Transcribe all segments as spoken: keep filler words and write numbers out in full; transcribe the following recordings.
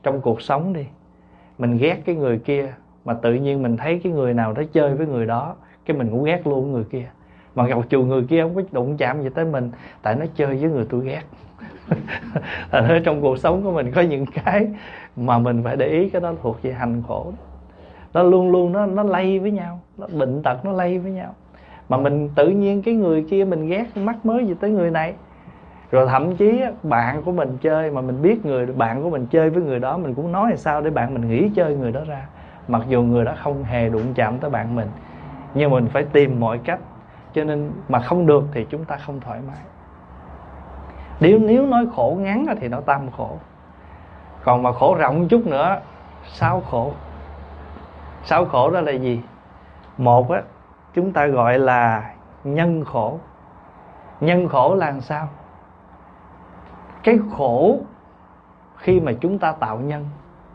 trong cuộc sống đi, mình ghét cái người kia, mà tự nhiên mình thấy cái người nào đó chơi với người đó, cái mình cũng ghét luôn người kia. Mà gặp chù người kia không có đụng chạm gì tới mình, tại nó chơi với người tôi ghét. Ở trong cuộc sống của mình có những cái mà mình phải để ý, cái đó thuộc về hành khổ. Nó luôn luôn nó nó lây với nhau, nó bệnh tật nó lây với nhau. Mà mình tự nhiên cái người kia mình ghét, mắc mới gì tới người này. Rồi thậm chí bạn của mình chơi mà mình biết người bạn của mình chơi với người đó, mình cũng nói là sao để bạn mình nghỉ chơi người đó ra, mặc dù người đó không hề đụng chạm tới bạn mình. Nhưng mình phải tìm mọi cách. Cho nên mà không được thì chúng ta không thoải mái. Nếu, nếu nói khổ ngắn thì nó tam khổ. Còn mà khổ rộng chút nữa, sáu khổ. Sáu khổ đó là gì? Một á, chúng ta gọi là nhân khổ. Nhân khổ là làm sao? Cái khổ khi mà chúng ta tạo nhân.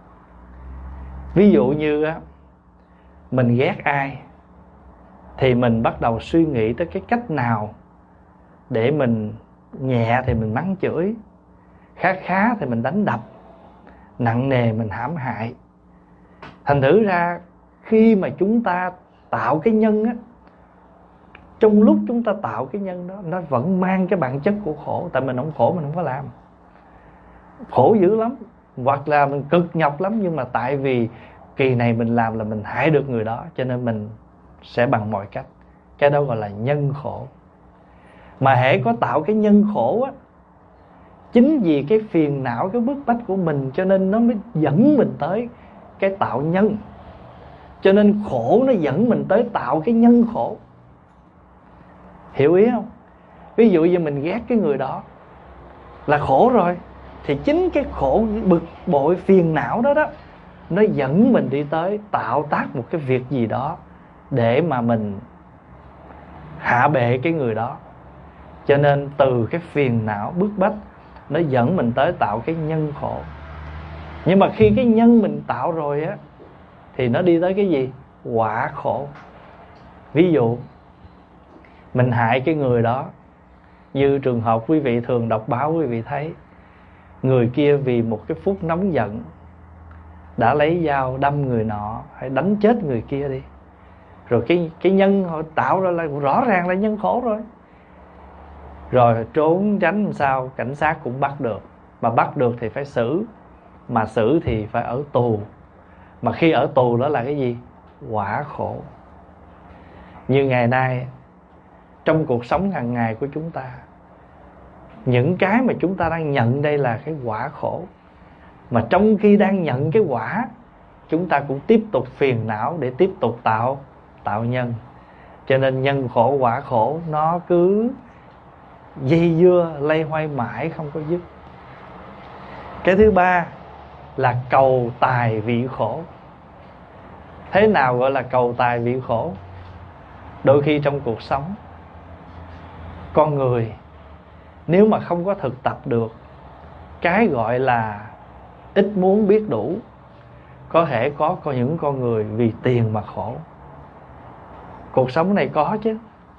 Ví dụ như á, mình ghét ai thì mình bắt đầu suy nghĩ tới cái cách nào để mình nhẹ thì mình mắng chửi, khá khá thì mình đánh đập, nặng nề mình hãm hại. Thành thử ra khi mà chúng ta tạo cái nhân á, trong lúc chúng ta tạo cái nhân đó, nó vẫn mang cái bản chất của khổ. Tại mình không khổ mình không có làm. Khổ dữ lắm, hoặc là mình cực nhọc lắm, nhưng mà tại vì kỳ này mình làm là mình hại được người đó, cho nên mình sẽ bằng mọi cách. Cái đó gọi là nhân khổ. Mà hễ có tạo cái nhân khổ á, chính vì cái phiền não, cái bức bách của mình, cho nên nó mới dẫn mình tới cái tạo nhân. Cho nên khổ nó dẫn mình tới tạo cái nhân khổ. Hiểu ý không? Ví dụ như mình ghét cái người đó là khổ rồi, thì chính cái khổ, bực bội, phiền não đó đó, nó dẫn mình đi tới tạo tác một cái việc gì đó để mà mình hạ bệ cái người đó. Cho nên từ cái phiền não bức bách, nó dẫn mình tới tạo cái nhân khổ. Nhưng mà khi cái nhân mình tạo rồi á, thì nó đi tới cái gì? Quả khổ. Ví dụ mình hại cái người đó, như trường hợp quý vị thường đọc báo, quý vị thấy người kia vì một cái phút nóng giận đã lấy dao đâm người nọ, hay đánh chết người kia đi. Rồi cái, cái nhân họ tạo ra là rõ ràng là nhân khổ rồi. Rồi trốn tránh làm sao, cảnh sát cũng bắt được. Mà bắt được thì phải xử. Mà xử thì phải ở tù. Mà khi ở tù đó là cái gì? Quả khổ. Như ngày nay, trong cuộc sống hàng ngày của chúng ta, những cái mà chúng ta đang nhận đây là cái quả khổ. Mà trong khi đang nhận cái quả, chúng ta cũng tiếp tục phiền não để tiếp tục tạo tạo nhân. Cho nên nhân khổ quả khổ nó cứ dây dưa lây hoay mãi không có dứt. Cái thứ ba là cầu tài vị khổ. Thế nào gọi là cầu tài vị khổ? Đôi khi trong cuộc sống, con người nếu mà không có thực tập được cái gọi là ít muốn biết đủ, có thể có, có những con người vì tiền mà khổ. Cuộc sống này có chứ.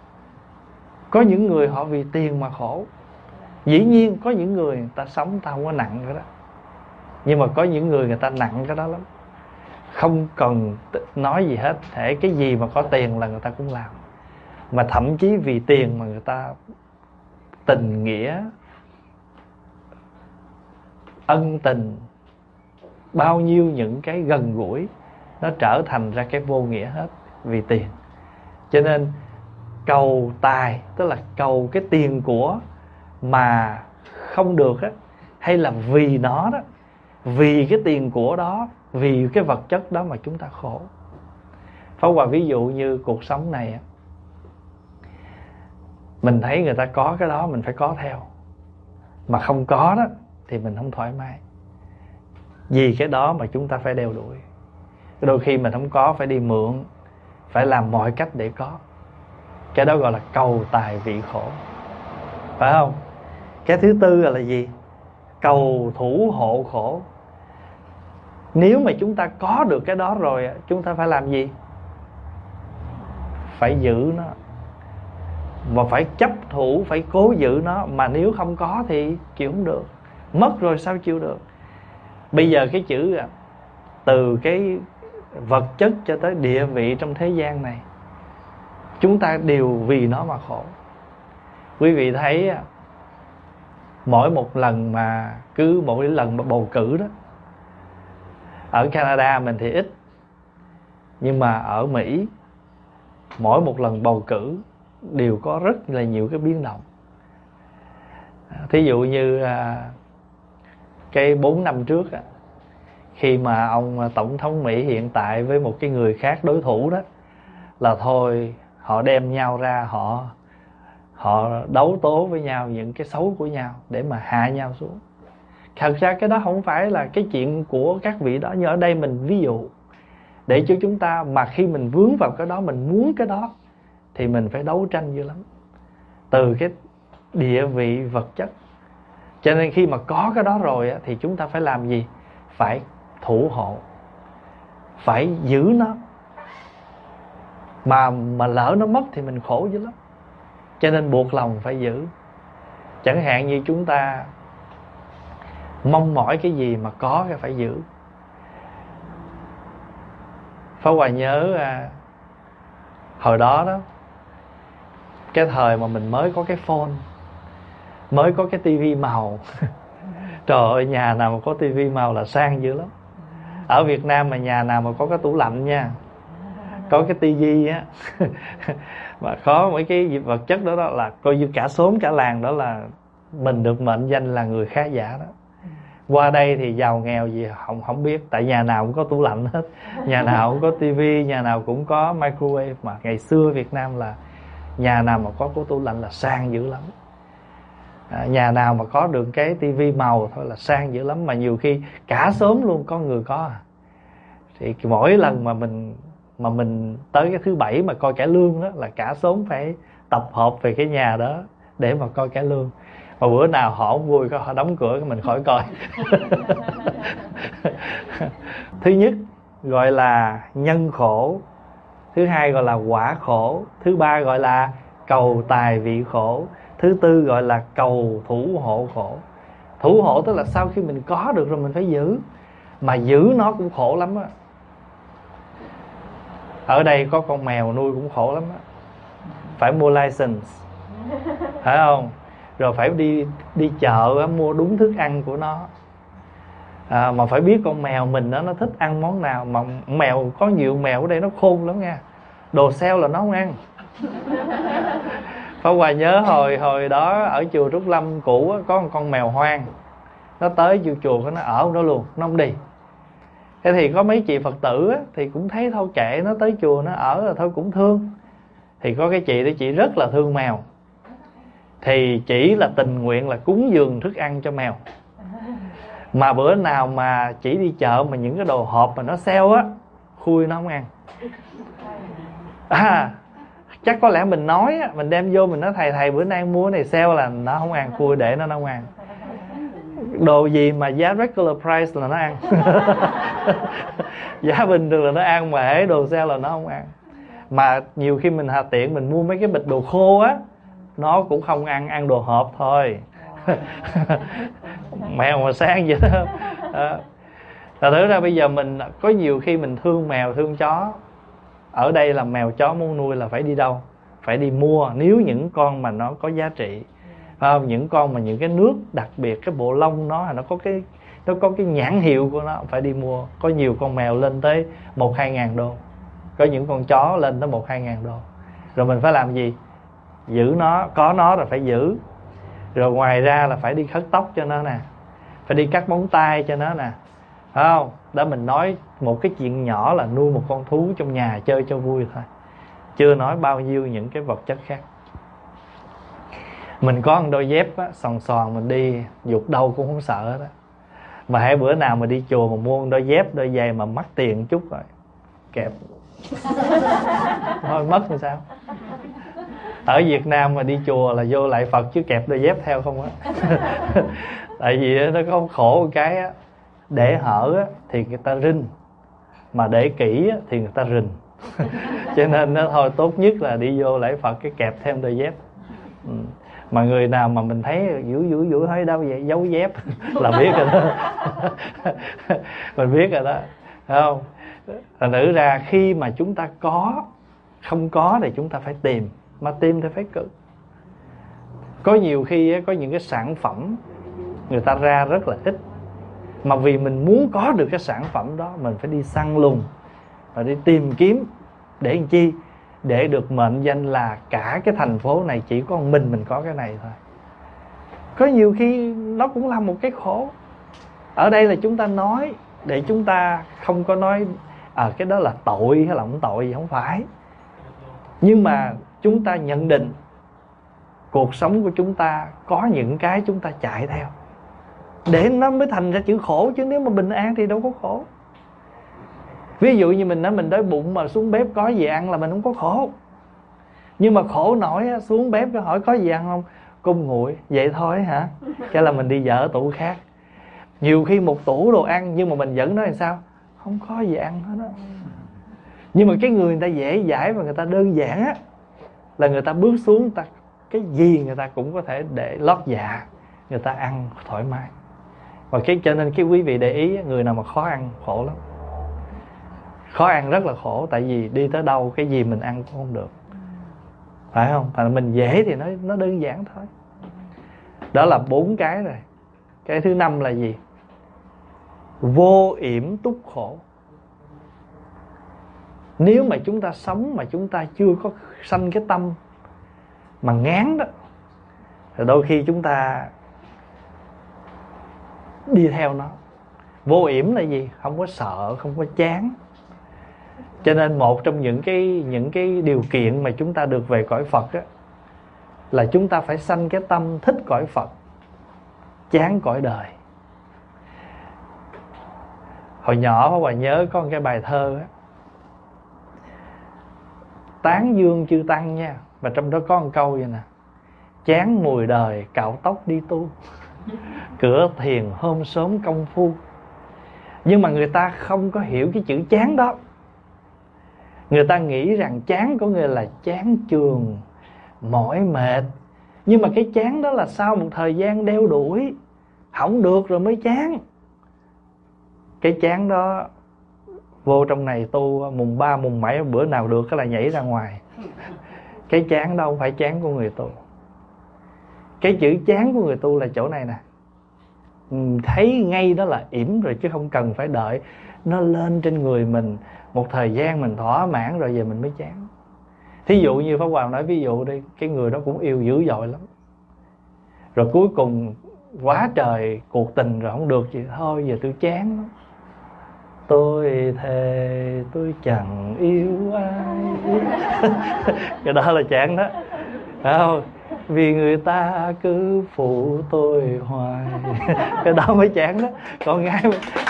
Có những người họ vì tiền mà khổ. Dĩ nhiên có những người người ta sống ta không có nặng cái đó. Nhưng mà có những người người ta nặng cái đó lắm. Không cần nói gì hết, thể cái gì mà có tiền là người ta cũng làm. Mà thậm chí vì tiền mà người ta tình nghĩa, ân tình, bao nhiêu những cái gần gũi, nó trở thành ra cái vô nghĩa hết vì tiền. Cho nên cầu tài, tức là cầu cái tiền của mà không được á, hay là vì nó đó, vì cái tiền của đó, vì cái vật chất đó mà chúng ta khổ. Pháp Hòa ví dụ như cuộc sống này á, mình thấy người ta có cái đó mình phải có theo, mà không có đó thì mình không thoải mái. Vì cái đó mà chúng ta phải đeo đuổi. Đôi khi mình không có phải đi mượn, phải làm mọi cách để có. Cái đó gọi là cầu tài vị khổ, phải không? Cái thứ tư là gì? Cầu thủ hộ khổ. Nếu mà chúng ta có được cái đó rồi, chúng ta phải làm gì? Phải giữ nó, mà phải chấp thủ, phải cố giữ nó. Mà nếu không có thì chịu không được. Mất rồi sao chịu được? Bây giờ cái chữ từ cái vật chất cho tới địa vị trong thế gian này, chúng ta đều vì nó mà khổ. Quý vị thấy mỗi một lần mà cứ mỗi lần mà bầu cử đó, ở Canada mình thì ít, nhưng mà ở Mỹ mỗi một lần bầu cử đều có rất là nhiều cái biến động. Thí dụ như cái bốn năm trước khi mà ông tổng thống Mỹ hiện tại với một cái người khác đối thủ đó, là thôi họ đem nhau ra, họ họ đấu tố với nhau những cái xấu của nhau để mà hạ nhau xuống. Thật ra cái đó không phải là cái chuyện của các vị đó, nhưng ở đây mình ví dụ để cho chúng ta, mà khi mình vướng vào cái đó, mình muốn cái đó thì mình phải đấu tranh dữ lắm, từ cái địa vị vật chất. Cho nên khi mà có cái đó rồi thì chúng ta phải làm gì? Phải thủ hộ, phải giữ nó. Mà mà lỡ nó mất thì mình khổ dữ lắm. Cho nên buộc lòng phải giữ. Chẳng hạn như chúng ta mong mỏi cái gì mà có cái phải giữ. Pháp Hòa nhớ à, hồi đó đó, cái thời mà mình mới có cái phone, mới có cái tivi màu trời ơi, nhà nào mà có tivi màu là sang dữ lắm. Ở Việt Nam mà nhà nào mà có cái tủ lạnh nha, có cái tivi á mà có mấy cái vật chất đó, đó là coi như cả xóm cả làng đó là mình được mệnh danh là người khá giả đó. Qua đây thì giàu nghèo gì không không biết, tại nhà nào cũng có tủ lạnh hết, nhà nào cũng có tivi, nhà nào cũng có microwave. Mà ngày xưa Việt Nam là nhà nào mà có cái tủ lạnh là sang dữ lắm. À, nhà nào mà có được cái tivi màu thôi là sang dữ lắm. Mà nhiều khi cả xóm luôn có người có à. Thì mỗi lần mà mình mà mình tới cái thứ bảy mà coi cải lương đó, là cả xóm phải tập hợp về cái nhà đó để mà coi cải lương. Mà bữa nào họ không vui, họ đóng cửa mình khỏi coi. Thứ nhất gọi là nhân khổ, thứ hai gọi là quả khổ, thứ ba gọi là cầu tài vị khổ, thứ tư gọi là cầu thủ hộ khổ. Thủ hộ tức là sau khi mình có được rồi mình phải giữ, mà giữ nó cũng khổ lắm á. Ở đây có con mèo nuôi cũng khổ lắm á, phải mua license, phải không? Rồi phải đi đi chợ á, mua đúng thức ăn của nó. À, mà phải biết con mèo mình đó, nó thích ăn món nào. Mà mèo, có nhiều mèo ở đây nó khôn lắm nha, đồ xeo là nó không ăn. Pháp Hòa nhớ hồi hồi đó ở chùa Trúc Lâm cũ á, có một con mèo hoang, nó tới chùa chùa nó ở đó luôn, nó không đi. Thế thì có mấy chị Phật tử á, thì cũng thấy thôi kệ nó, tới chùa nó ở rồi thôi cũng thương. Thì có cái chị đó, chị rất là thương mèo, thì chỉ là tình nguyện là cúng dường thức ăn cho mèo. Mà bữa nào mà chỉ đi chợ mà những cái đồ hộp mà nó xeo á, khui nó không ăn. À, chắc có lẽ mình nói á, mình đem vô mình nói thầy thầy bữa nay mua cái này sale là nó không ăn, khui để nó không ăn. Đồ gì mà giá regular price là nó ăn. Giá bình thường là nó ăn, mà hễ đồ sale là nó không ăn. Mà nhiều khi mình hà tiện mình mua mấy cái bịch đồ khô á, nó cũng không ăn, ăn đồ hộp thôi. Mèo mà sang vậy đó. À, thật thử ra bây giờ mình có nhiều khi mình thương mèo thương chó. Ở đây là mèo chó muốn nuôi là phải đi đâu? Phải đi mua, nếu những con mà nó có giá trị, phải không? Những con mà những cái nước đặc biệt, cái bộ lông nó nó có cái nó có cái nhãn hiệu của nó, phải đi mua. Có nhiều con mèo lên tới một hai ngàn đô, có những con chó lên tới một hai ngàn đô. Rồi mình phải làm gì? Giữ nó, có nó rồi phải giữ. Rồi ngoài ra là phải đi cắt tóc cho nó nè, phải đi cắt móng tay cho nó nè, phải không? Đó, mình nói một cái chuyện nhỏ là nuôi một con thú trong nhà chơi cho vui thôi, chưa nói bao nhiêu những cái vật chất khác. Mình có một đôi dép á, sòn sòn mình đi dục đâu cũng không sợ đó. Mà hãy bữa nào mà đi chùa mà mua một đôi dép, đôi giày mà mắc tiền chút rồi kẹp thôi mất thì sao? Ở Việt Nam mà đi chùa là vô lại Phật chứ kẹp đôi dép theo không á. Tại vì nó có khổ một cái á, để hở á, thì người ta rinh, mà để kỹ á, thì người ta rình. Cho nên nó thôi tốt nhất là đi vô lễ Phật cái kẹp thêm đôi dép. Ừ. Mà người nào mà mình thấy vũ vũ vũ hơi đâu vậy, giấu dép là biết rồi đó. Mình biết rồi đó, phải không? Thành thử ra khi mà chúng ta có, không có thì chúng ta phải tìm, mà tìm thì phải cực. Có nhiều khi có những cái sản phẩm người ta ra rất là ít, mà vì mình muốn có được cái sản phẩm đó, mình phải đi săn lùng và đi tìm kiếm. Để làm chi? Để được mệnh danh là cả cái thành phố này chỉ có mình mình có cái này thôi. Có nhiều khi nó cũng là một cái khổ. Ở đây là chúng ta nói để chúng ta không có nói à, cái đó là tội hay là không tội gì, không phải. Nhưng mà chúng ta nhận định cuộc sống của chúng ta có những cái chúng ta chạy theo, để nó mới thành ra chữ khổ. Chứ nếu mà bình an thì đâu có khổ. Ví dụ như mình nói mình đói bụng mà xuống bếp có gì ăn là mình không có khổ. Nhưng mà khổ nổi xuống bếp cái hỏi có gì ăn không? Cung nguội. Vậy thôi hả? Cái là mình đi dở tủ khác. Nhiều khi một tủ đồ ăn nhưng mà mình vẫn nói làm sao? Không có gì ăn hết đó. Nhưng mà cái người người ta dễ dãi và người ta đơn giản á, là người ta bước xuống, người ta cái gì người ta cũng có thể để lót dạ, người ta ăn thoải mái. Và cái cho nên cái quý vị để ý, người nào mà khó ăn khổ lắm. Khó ăn rất là khổ. Tại vì đi tới đâu cái gì mình ăn cũng không được, phải không? Tại mình dễ thì nó, nó đơn giản thôi. Đó là bốn cái rồi. Cái thứ năm là gì? Vô yểm túc khổ. Nếu mà chúng ta sống mà chúng ta chưa có sanh cái tâm mà ngán đó, thì đôi khi chúng ta đi theo nó. Vô yểm là gì? Không có sợ, không có chán. Cho nên một trong những cái những cái điều kiện mà chúng ta được về cõi Phật á, là chúng ta phải sanh cái tâm thích cõi Phật, chán cõi đời. Hồi nhỏ Pháp Hòa nhớ có một cái bài thơ á, tán dương chư tăng nha, và trong đó có một câu vậy nè: chán mùi đời cạo tóc đi tu, cửa thiền hôm sớm công phu. Nhưng mà người ta không có hiểu cái chữ chán đó. Người ta nghĩ rằng chán có nghĩa là chán chường, mỏi mệt. Nhưng mà cái chán đó là sau một thời gian đeo đuổi, không được rồi mới chán. Cái chán đó vô trong này tu mùng ba mùng bảy bữa nào được cái là nhảy ra ngoài. Cái chán đâu phải chán của người tu. Cái chữ chán của người tu là chỗ này nè, thấy ngay đó là yểm rồi, chứ không cần phải đợi nó lên trên người mình một thời gian mình thỏa mãn rồi về mình mới chán. Thí dụ như Pháp Hòa nói ví dụ đi, cái người đó cũng yêu dữ dội lắm, rồi cuối cùng quá trời cuộc tình rồi không được gì, thôi giờ tôi chán lắm, tôi thề tôi chẳng yêu ai. Cái đó là chán đó, phải không? Vì người ta cứ phụ tôi hoài. Cái đó mới chán đó. Còn ngay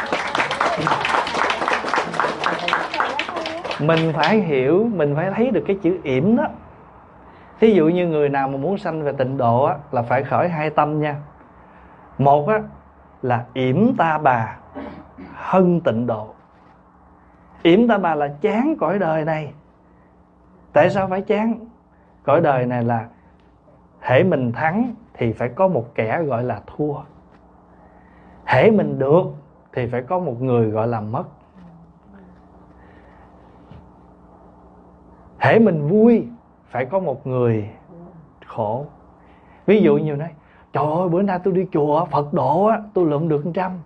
mình phải hiểu, mình phải thấy được cái chữ yểm đó. Thí dụ như người nào mà muốn sanh về tịnh độ á, là phải khởi hai tâm nha. Một á, là yểm ta bà hân tịnh độ. Yểm ta bà là chán cõi đời này. Tại sao phải chán? Cõi đời này là hễ mình thắng thì phải có một kẻ gọi là thua, hễ mình được thì phải có một người gọi là mất. Hễ mình vui phải có một người khổ. Ví dụ như nói trời ơi bữa nay tôi đi chùa Phật độ á, tôi lượm được một trăm.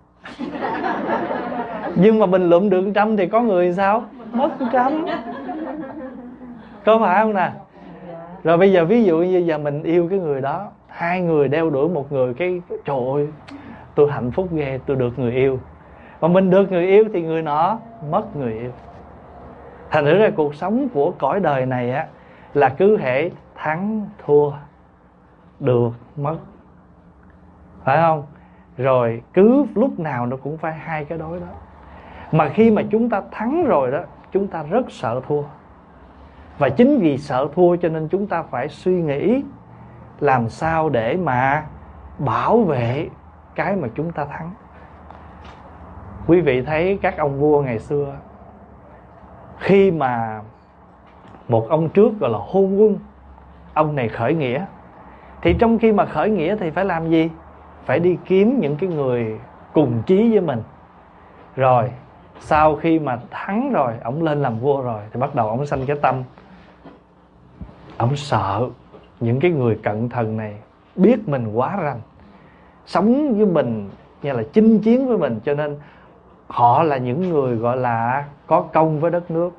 Nhưng mà mình lượm được một trăm thì có người sao? Mất một trăm. Có phải không nè? Rồi bây giờ ví dụ như giờ mình yêu cái người đó, hai người đeo đuổi một người, cái trời ơi tôi hạnh phúc ghê, tôi được người yêu. Mà mình được người yêu thì người nọ mất người yêu. Thành thử ra cuộc sống của cõi đời này á, là cứ hễ thắng thua, được mất, phải không? Rồi cứ lúc nào nó cũng phải hai cái đối đó. Mà khi mà chúng ta thắng rồi đó, chúng ta rất sợ thua. Và chính vì sợ thua cho nên chúng ta phải suy nghĩ làm sao để mà bảo vệ cái mà chúng ta thắng. Quý vị thấy các ông vua ngày xưa, khi mà một ông trước gọi là Hôn Quân, ông này khởi nghĩa, Thì trong khi mà khởi nghĩa thì phải làm gì? Phải đi kiếm những cái người cùng chí với mình. Rồi sau khi mà thắng rồi, ổng lên làm vua rồi, thì bắt đầu ổng sanh cái tâm ổng sợ những cái người cận thần này biết mình quá rành, sống với mình như là chinh chiến với mình, cho nên họ là những người gọi là có công với đất nước,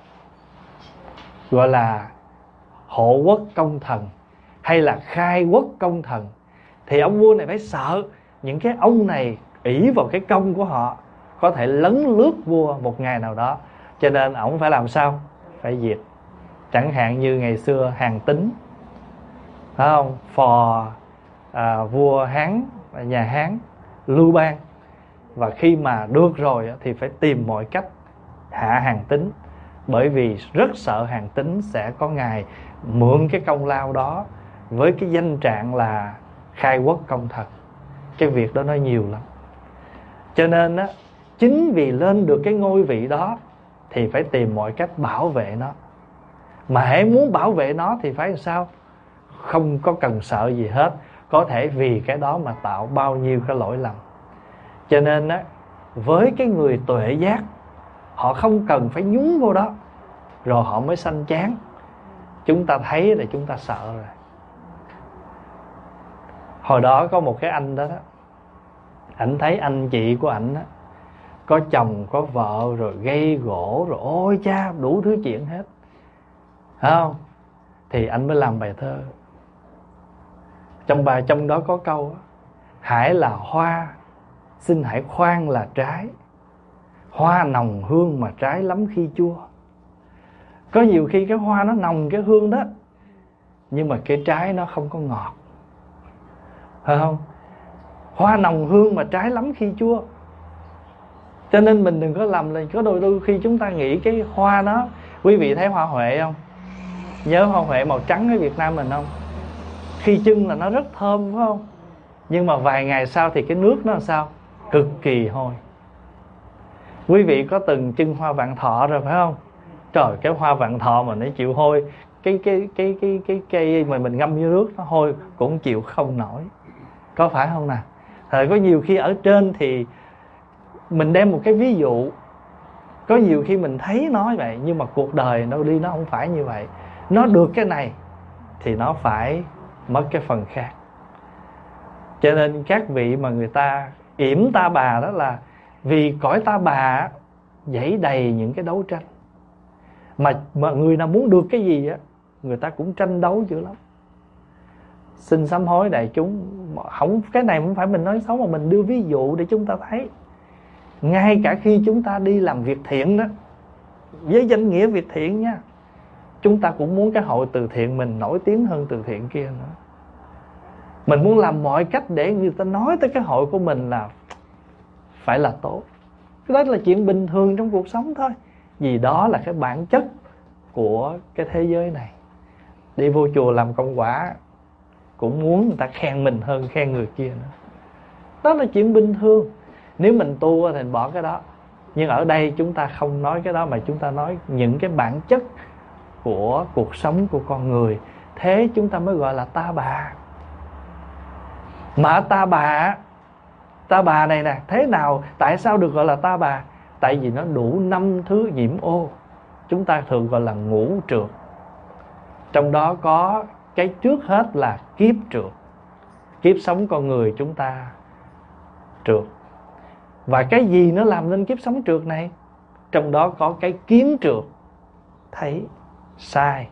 gọi là hộ quốc công thần hay là khai quốc công thần. Thì ông vua này phải sợ những cái ông này ỷ vào cái công của họ có thể lấn lướt vua một ngày nào đó, cho nên ổng phải làm sao? Phải diệt. Chẳng hạn như ngày xưa Hàn Tín, phải không? Phò à, vua Hán, nhà Hán Lưu Bang, và khi mà được rồi thì phải tìm mọi cách hạ Hàn Tín, bởi vì rất sợ Hàn Tín sẽ có ngày mượn cái công lao đó với cái danh trạng là khai quốc công thần. Cái việc đó nó nhiều lắm. Cho nên á, chính vì lên được cái ngôi vị đó thì phải tìm mọi cách bảo vệ nó. Mà hễ muốn bảo vệ nó thì phải làm sao? Không có cần sợ gì hết. Có thể vì cái đó mà tạo bao nhiêu cái lỗi lầm. Cho nên á, với cái người tuệ giác, họ không cần phải nhúng vô đó rồi họ mới sanh chán. Chúng ta thấy là chúng ta sợ rồi. Hồi đó có một cái anh đó, đó ảnh thấy anh chị của ảnh đó, có chồng có vợ rồi gây gỗ rồi ôi cha đủ thứ chuyện hết, phải không? Thì anh mới làm bài thơ. Trong bài trong đó có câu: hãy là hoa, xin hãy khoan là trái. Hoa nồng hương mà trái lắm khi chua. Có nhiều khi cái hoa nó nồng cái hương đó, nhưng mà cái trái nó không có ngọt, phải không? Hoa nồng hương mà trái lắm khi chua. Cho nên mình đừng có làm là có đôi đôi khi chúng ta nghĩ cái hoa nó. Quý vị thấy hoa huệ không? Nhớ hoa huệ màu trắng ở Việt Nam mình không? Khi chưng là nó rất thơm, phải không? Nhưng mà vài ngày sau thì cái nước nó làm sao? Cực kỳ hôi. Quý vị có từng chưng hoa vạn thọ rồi phải không? Trời, cái hoa vạn thọ mà nó chịu hôi, cái cái cái cái cái cây mà mình ngâm vô nước nó hôi cũng chịu không nổi, có phải không nè? Thời có nhiều khi ở trên thì mình đem một cái ví dụ, có nhiều khi mình thấy nói vậy, nhưng mà cuộc đời nó đi nó không phải như vậy. Nó được cái này thì nó phải mất cái phần khác. Cho nên các vị mà người ta yểm ta bà đó là vì cõi ta bà dẫy đầy những cái đấu tranh. Mà, mà người nào muốn được cái gì á, người ta cũng tranh đấu dữ lắm. Xin sám hối đại chúng, không, cái này không phải mình nói xấu mà mình đưa ví dụ để chúng ta thấy. Ngay cả khi chúng ta đi làm việc thiện đó, với danh nghĩa việc thiện nha, chúng ta cũng muốn cái hội từ thiện mình nổi tiếng hơn từ thiện kia nữa. Mình muốn làm mọi cách để người ta nói tới cái hội của mình là phải là tốt. Cái đó là chuyện bình thường trong cuộc sống thôi. Vì đó là cái bản chất của cái thế giới này. Đi vô chùa làm công quả cũng muốn người ta khen mình hơn khen người kia nữa. Đó là chuyện bình thường. Nếu mình tu thì mình bỏ cái đó. Nhưng ở đây chúng ta không nói cái đó, mà chúng ta nói những cái bản chất của cuộc sống của con người. Thế chúng ta mới gọi là ta bà. Mà ta bà, ta bà này nè, thế nào, tại sao được gọi là ta bà? Tại vì nó đủ năm thứ nhiễm ô. Chúng ta thường gọi là ngũ trượt. Trong đó có cái trước hết là kiếp trượt. Kiếp sống con người chúng ta trượt. Và cái gì nó làm nên kiếp sống trượt này? Trong đó có cái kiến trượt. Thấy sai,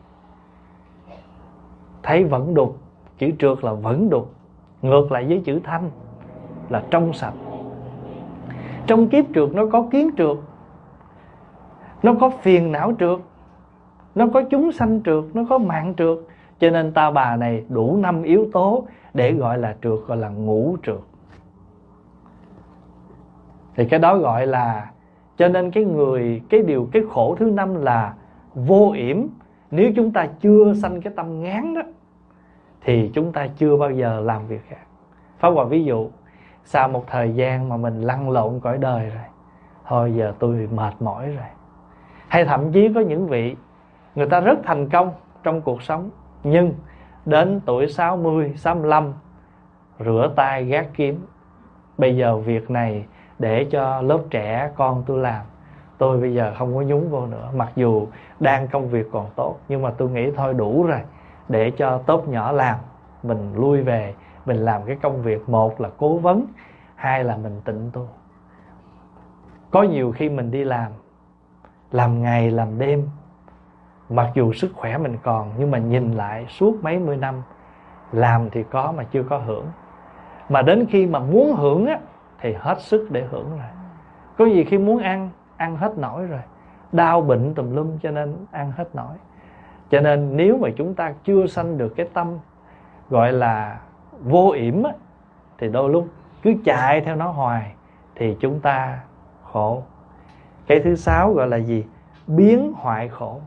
thấy vẫn đục. Chữ trượt là vẫn đục. Ngược lại với chữ thanh là trong sạch. Trong kiếp trượt nó có kiến trượt, nó có phiền não trượt, nó có chúng sanh trượt, nó có mạng trượt. Cho nên ta bà này đủ năm yếu tố để gọi là trượt, gọi là ngũ trượt. Thì cái đó gọi là, cho nên cái người, cái điều, cái khổ thứ năm là vô yểm. Nếu chúng ta chưa sanh cái tâm ngán đó thì chúng ta chưa bao giờ làm việc khác. Pháp Hòa ví dụ, sau một thời gian mà mình lăn lộn cõi đời rồi, thôi giờ tôi mệt mỏi rồi. Hay thậm chí có những vị người ta rất thành công trong cuộc sống, nhưng đến tuổi sáu mươi, sáu mươi lăm rửa tay gác kiếm. Bây giờ việc này để cho lớp trẻ con tôi làm, tôi bây giờ không có nhúng vô nữa. Mặc dù đang công việc còn tốt, nhưng mà tôi nghĩ thôi đủ rồi, để cho tốp nhỏ làm, mình lui về mình làm cái công việc. Một là cố vấn, hai là mình tịnh tu. Có nhiều khi mình đi làm làm ngày làm đêm, mặc dù sức khỏe mình còn, nhưng mà nhìn lại suốt mấy mươi năm làm thì có mà chưa có hưởng. Mà đến khi mà muốn hưởng á, thì hết sức để hưởng rồi. Có gì khi muốn ăn, ăn hết nổi rồi, đau bệnh tùm lum, cho nên ăn hết nổi. Cho nên nếu mà chúng ta chưa sanh được cái tâm gọi là vô yểm á, thì đôi lúc cứ chạy theo nó hoài thì chúng ta khổ. Cái thứ sáu gọi là gì? Biến hoại khổ.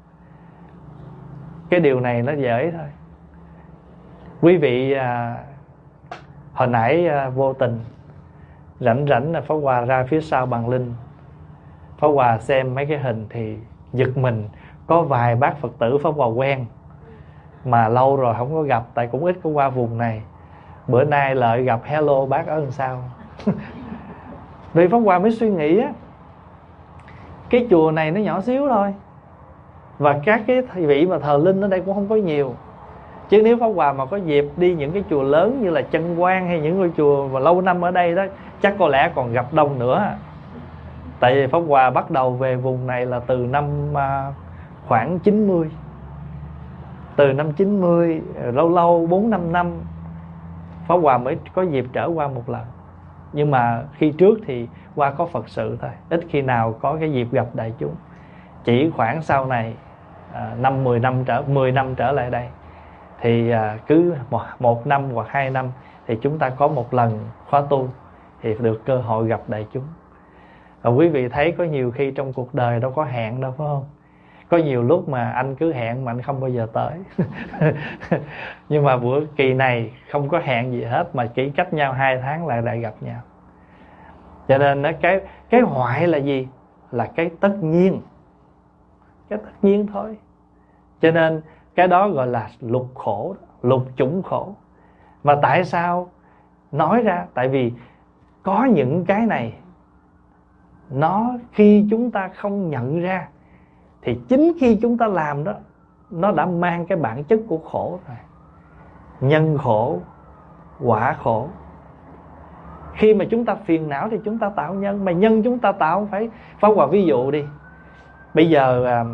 Cái điều này nó dễ thôi. Quý vị à, hồi nãy à, vô tình rảnh rảnh là Pháp Hòa ra phía sau bàn linh, Pháp Hòa xem mấy cái hình thì giật mình. Có vài bác Phật tử Pháp Hòa quen mà lâu rồi không có gặp, tại cũng ít có qua vùng này. Bữa nay lại gặp, hello bác ở làm sao. Vì Pháp Hòa mới suy nghĩ á, cái chùa này nó nhỏ xíu thôi, và các cái vị mà thờ linh ở đây cũng không có nhiều. Chứ nếu Pháp Hòa mà có dịp đi những cái chùa lớn như là Chân Quang hay những ngôi chùa mà lâu năm ở đây đó, chắc có lẽ còn gặp đông nữa. Tại vì Pháp Hòa bắt đầu về vùng này là từ năm khoảng chín mươi. Từ năm chín mươi, lâu lâu bốn năm năm Pháp Hòa mới có dịp trở qua một lần. Nhưng mà khi trước thì qua có Phật sự thôi, ít khi nào có cái dịp gặp đại chúng. Chỉ khoảng sau này à, năm mười năm trở mười năm trở lại đây thì à, cứ một, một năm hoặc hai năm thì chúng ta có một lần khóa tu, thì được cơ hội gặp đại chúng. Và quý vị thấy có nhiều khi trong cuộc đời đâu có hẹn đâu, phải không? Có nhiều lúc mà anh cứ hẹn mà anh không bao giờ tới. Nhưng mà bữa kỳ này không có hẹn gì hết, mà chỉ cách nhau hai tháng lại lại gặp nhau. Cho nên nó cái cái hoại là gì? Là cái tất nhiên. Cái tất nhiên thôi. Cho nên cái đó gọi là lục khổ, lục chủng khổ. Mà tại sao nói ra? Tại vì có những cái này, nó khi chúng ta không nhận ra thì chính khi chúng ta làm đó, nó đã mang cái bản chất của khổ rồi. Nhân khổ, quả khổ. Khi mà chúng ta phiền não thì chúng ta tạo nhân. Mà nhân chúng ta tạo không phải. Pháp Hòa ví dụ đi. Bây giờ à,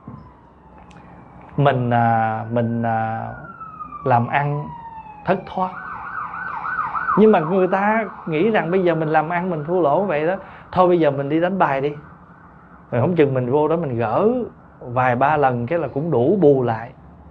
Mình à, Mình à, làm ăn thất thoát, nhưng mà người ta nghĩ rằng bây giờ mình làm ăn mình thua lỗ vậy đó, thôi bây giờ mình đi đánh bài đi. Rồi không chừng mình vô đó mình gỡ vài ba lần cái là cũng đủ bù lại.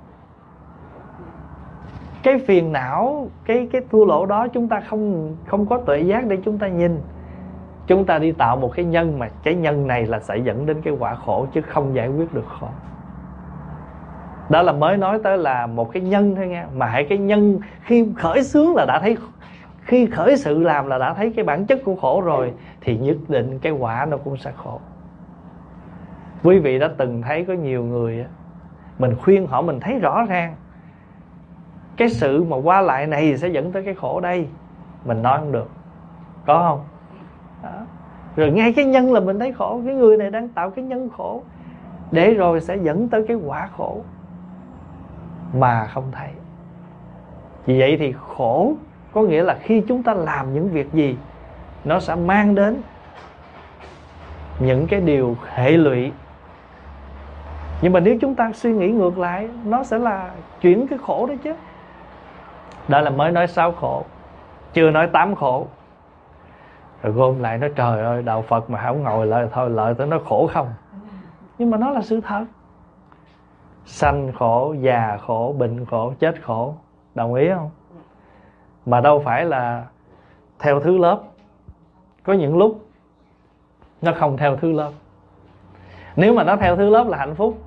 Cái phiền não, cái cái thua lỗ đó chúng ta không không có tuệ giác để chúng ta nhìn. Chúng ta đi tạo một cái nhân, mà cái nhân này là sẽ dẫn đến cái quả khổ, chứ không giải quyết được khổ. Đó là mới nói tới là một cái nhân thôi nha. Mà hãy cái nhân khi khởi xướng là đã thấy, khi khởi sự làm là đã thấy cái bản chất của khổ rồi, thì nhất định cái quả nó cũng sẽ khổ. Quý vị đã từng thấy có nhiều người, mình khuyên họ mình thấy rõ ràng cái sự mà qua lại này sẽ dẫn tới cái khổ đây, mình nói không được. Có không? Đó. Rồi ngay cái nhân là mình thấy khổ. Cái người này đang tạo cái nhân khổ, để rồi sẽ dẫn tới cái quả khổ mà không thấy. Vì vậy thì khổ có nghĩa là khi chúng ta làm những việc gì, nó sẽ mang đến những cái điều hệ lụy. Nhưng mà nếu chúng ta suy nghĩ ngược lại, nó sẽ là chuyển cái khổ đó chứ. Đó là mới nói sáu khổ, chưa nói tám khổ. Rồi gom lại nói trời ơi, đạo Phật mà không ngồi lại thôi, lợi tới nó khổ không. Nhưng mà nó là sự thật. Sanh khổ, già khổ, bệnh khổ, chết khổ. Đồng ý không? Mà đâu phải là theo thứ lớp. Có những lúc nó không theo thứ lớp. Nếu mà nó theo thứ lớp là hạnh phúc.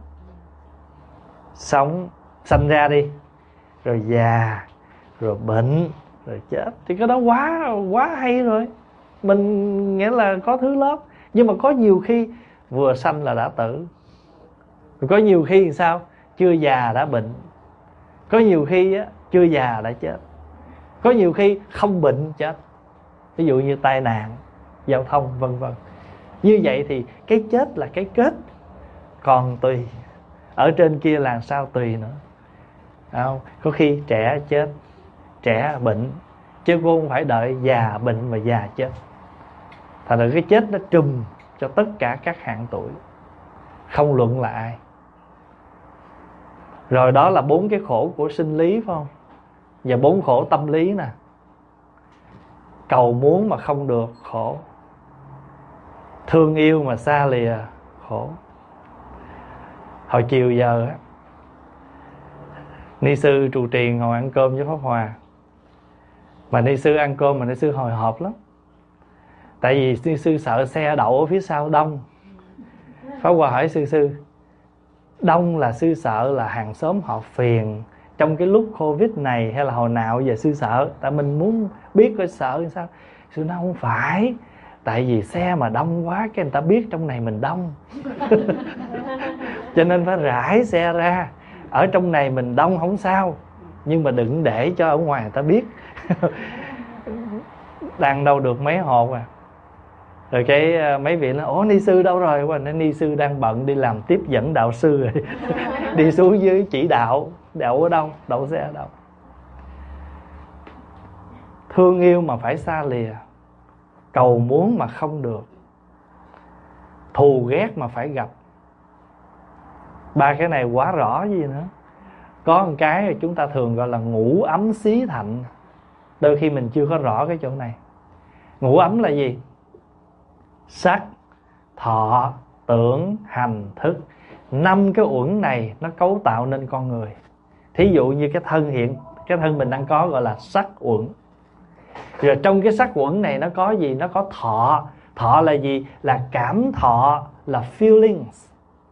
Sống, sanh ra đi, rồi già, rồi bệnh, rồi chết, thì cái đó quá quá hay rồi. Mình nghĩa là có thứ lớp. Nhưng mà có nhiều khi vừa sanh là đã tử. Rồi có nhiều khi sao? Chưa già đã bệnh, Có nhiều khi á, chưa già đã chết. Có nhiều khi không bệnh chết. Ví dụ như tai nạn giao thông vân vân. Như vậy thì cái chết là cái kết. Còn tùy ở trên kia là sao tùy nữa. Không? Có khi trẻ chết, trẻ bệnh, chứ cô không phải đợi già bệnh và già chết. Thành ra cái chết nó trùm cho tất cả các hạng tuổi, không luận là ai. Rồi đó là bốn cái khổ của sinh lý, phải không? Và bốn khổ tâm lý nè. Cầu muốn mà không được, khổ. Thương yêu mà xa lìa, khổ. Hồi chiều giờ á, ni sư trụ trì ngồi ăn cơm với Pháp Hòa. Mà ni sư ăn cơm mà ni sư hồi hộp lắm. Tại vì ni sư sợ xe đậu ở phía sau đông. Pháp Hòa hỏi sư sư, đông là sư sợ là hàng xóm họ phiền trong cái lúc Covid này hay là hồi nào giờ sư sợ? Tại mình muốn biết coi sợ làm sao. Sư nói không phải, tại vì xe mà đông quá cái người ta biết trong này mình đông. Cho nên phải rải xe ra. Ở trong này mình đông không sao, nhưng mà đừng để cho ở ngoài người ta biết. Đang đâu được mấy hộp à. Rồi cái mấy vị nói, ủa ni sư đâu rồi? Qua nói ni sư đang bận đi làm tiếp dẫn đạo sư rồi. Đi xuống dưới chỉ đạo. Đậu ở đâu? Đậu xe ở đâu? Thương yêu mà phải xa lìa, cầu muốn mà không được, thù ghét mà phải gặp. Ba cái này quá rõ gì nữa. Có một cái chúng ta thường gọi là ngũ ấm xí thạnh. Đôi khi mình chưa có rõ cái chỗ này. Ngũ ấm là gì? Sắc, thọ, tưởng, hành, thức. Năm cái uẩn này nó cấu tạo nên con người. Thí dụ như cái thân hiện, cái thân mình đang có gọi là sắc uẩn. Rồi trong cái sắc uẩn này nó có gì? Nó có thọ. Thọ là gì? Là cảm thọ, là feelings.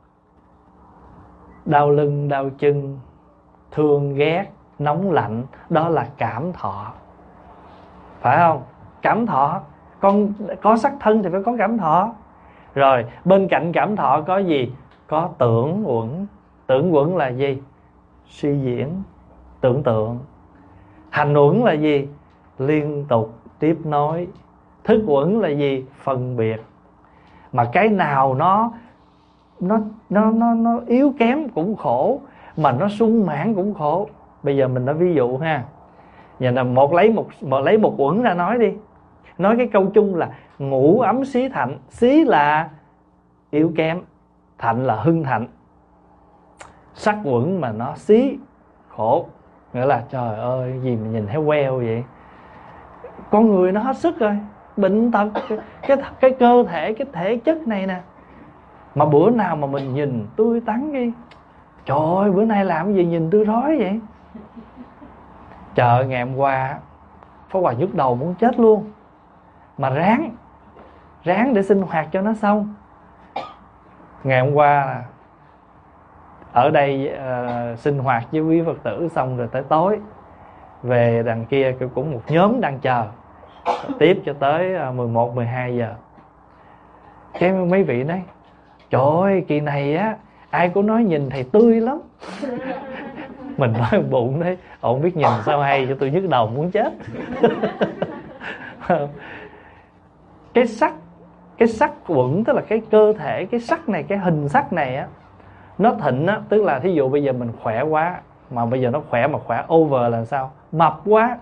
Đau lưng, đau chân, thương ghét, nóng lạnh, đó là cảm thọ. Phải không? Cảm thọ. Con có sắc thân thì phải có cảm thọ. Rồi bên cạnh cảm thọ có gì? Có tưởng uẩn. Tưởng uẩn là gì? Suy diễn, tưởng tượng. Hành uẩn là gì? Liên tục, tiếp nối. Thức uẩn là gì? Phân biệt. Mà cái nào nó nó nó nó nó yếu kém cũng khổ, mà nó sung mãn cũng khổ. Bây giờ mình nói ví dụ ha. Giờ là một lấy một một lấy một uẩn ra nói đi. Nói cái câu chung là ngũ ấm xí thạnh. Xí là yếu kém, thạnh là hưng thạnh. Sắc uẩn mà nó xí, khổ. Nghĩa là trời ơi, gì mà nhìn thấy queo vậy. Con người nó hết sức rồi, bệnh tật, cái, cái, cái cơ thể, cái thể chất này nè. Mà bữa nào mà mình nhìn tươi tắn đi, trời ơi, bữa nay làm gì nhìn tươi rói vậy. Trời, ngày hôm qua Pháp Hòa nhức đầu muốn chết luôn. Mà ráng Ráng để sinh hoạt cho nó xong. Ngày hôm qua ở đây uh, sinh hoạt với quý Phật tử xong rồi tới tối về đằng kia cũng một nhóm đang chờ tiếp cho tới mười một, mười hai giờ. Cái mấy vị nói, trời ơi, kỳ này á ai cũng nói nhìn thầy tươi lắm. Mình nói bụng đấy, ổng biết nhìn sao hay, cho tôi nhức đầu muốn chết. Cái sắc, cái sắc uẩn tức là cái cơ thể, cái sắc này, cái hình sắc này á, nó thịnh á, tức là thí dụ bây giờ mình khỏe quá, mà bây giờ nó khỏe mà khỏe over là sao? Mập quá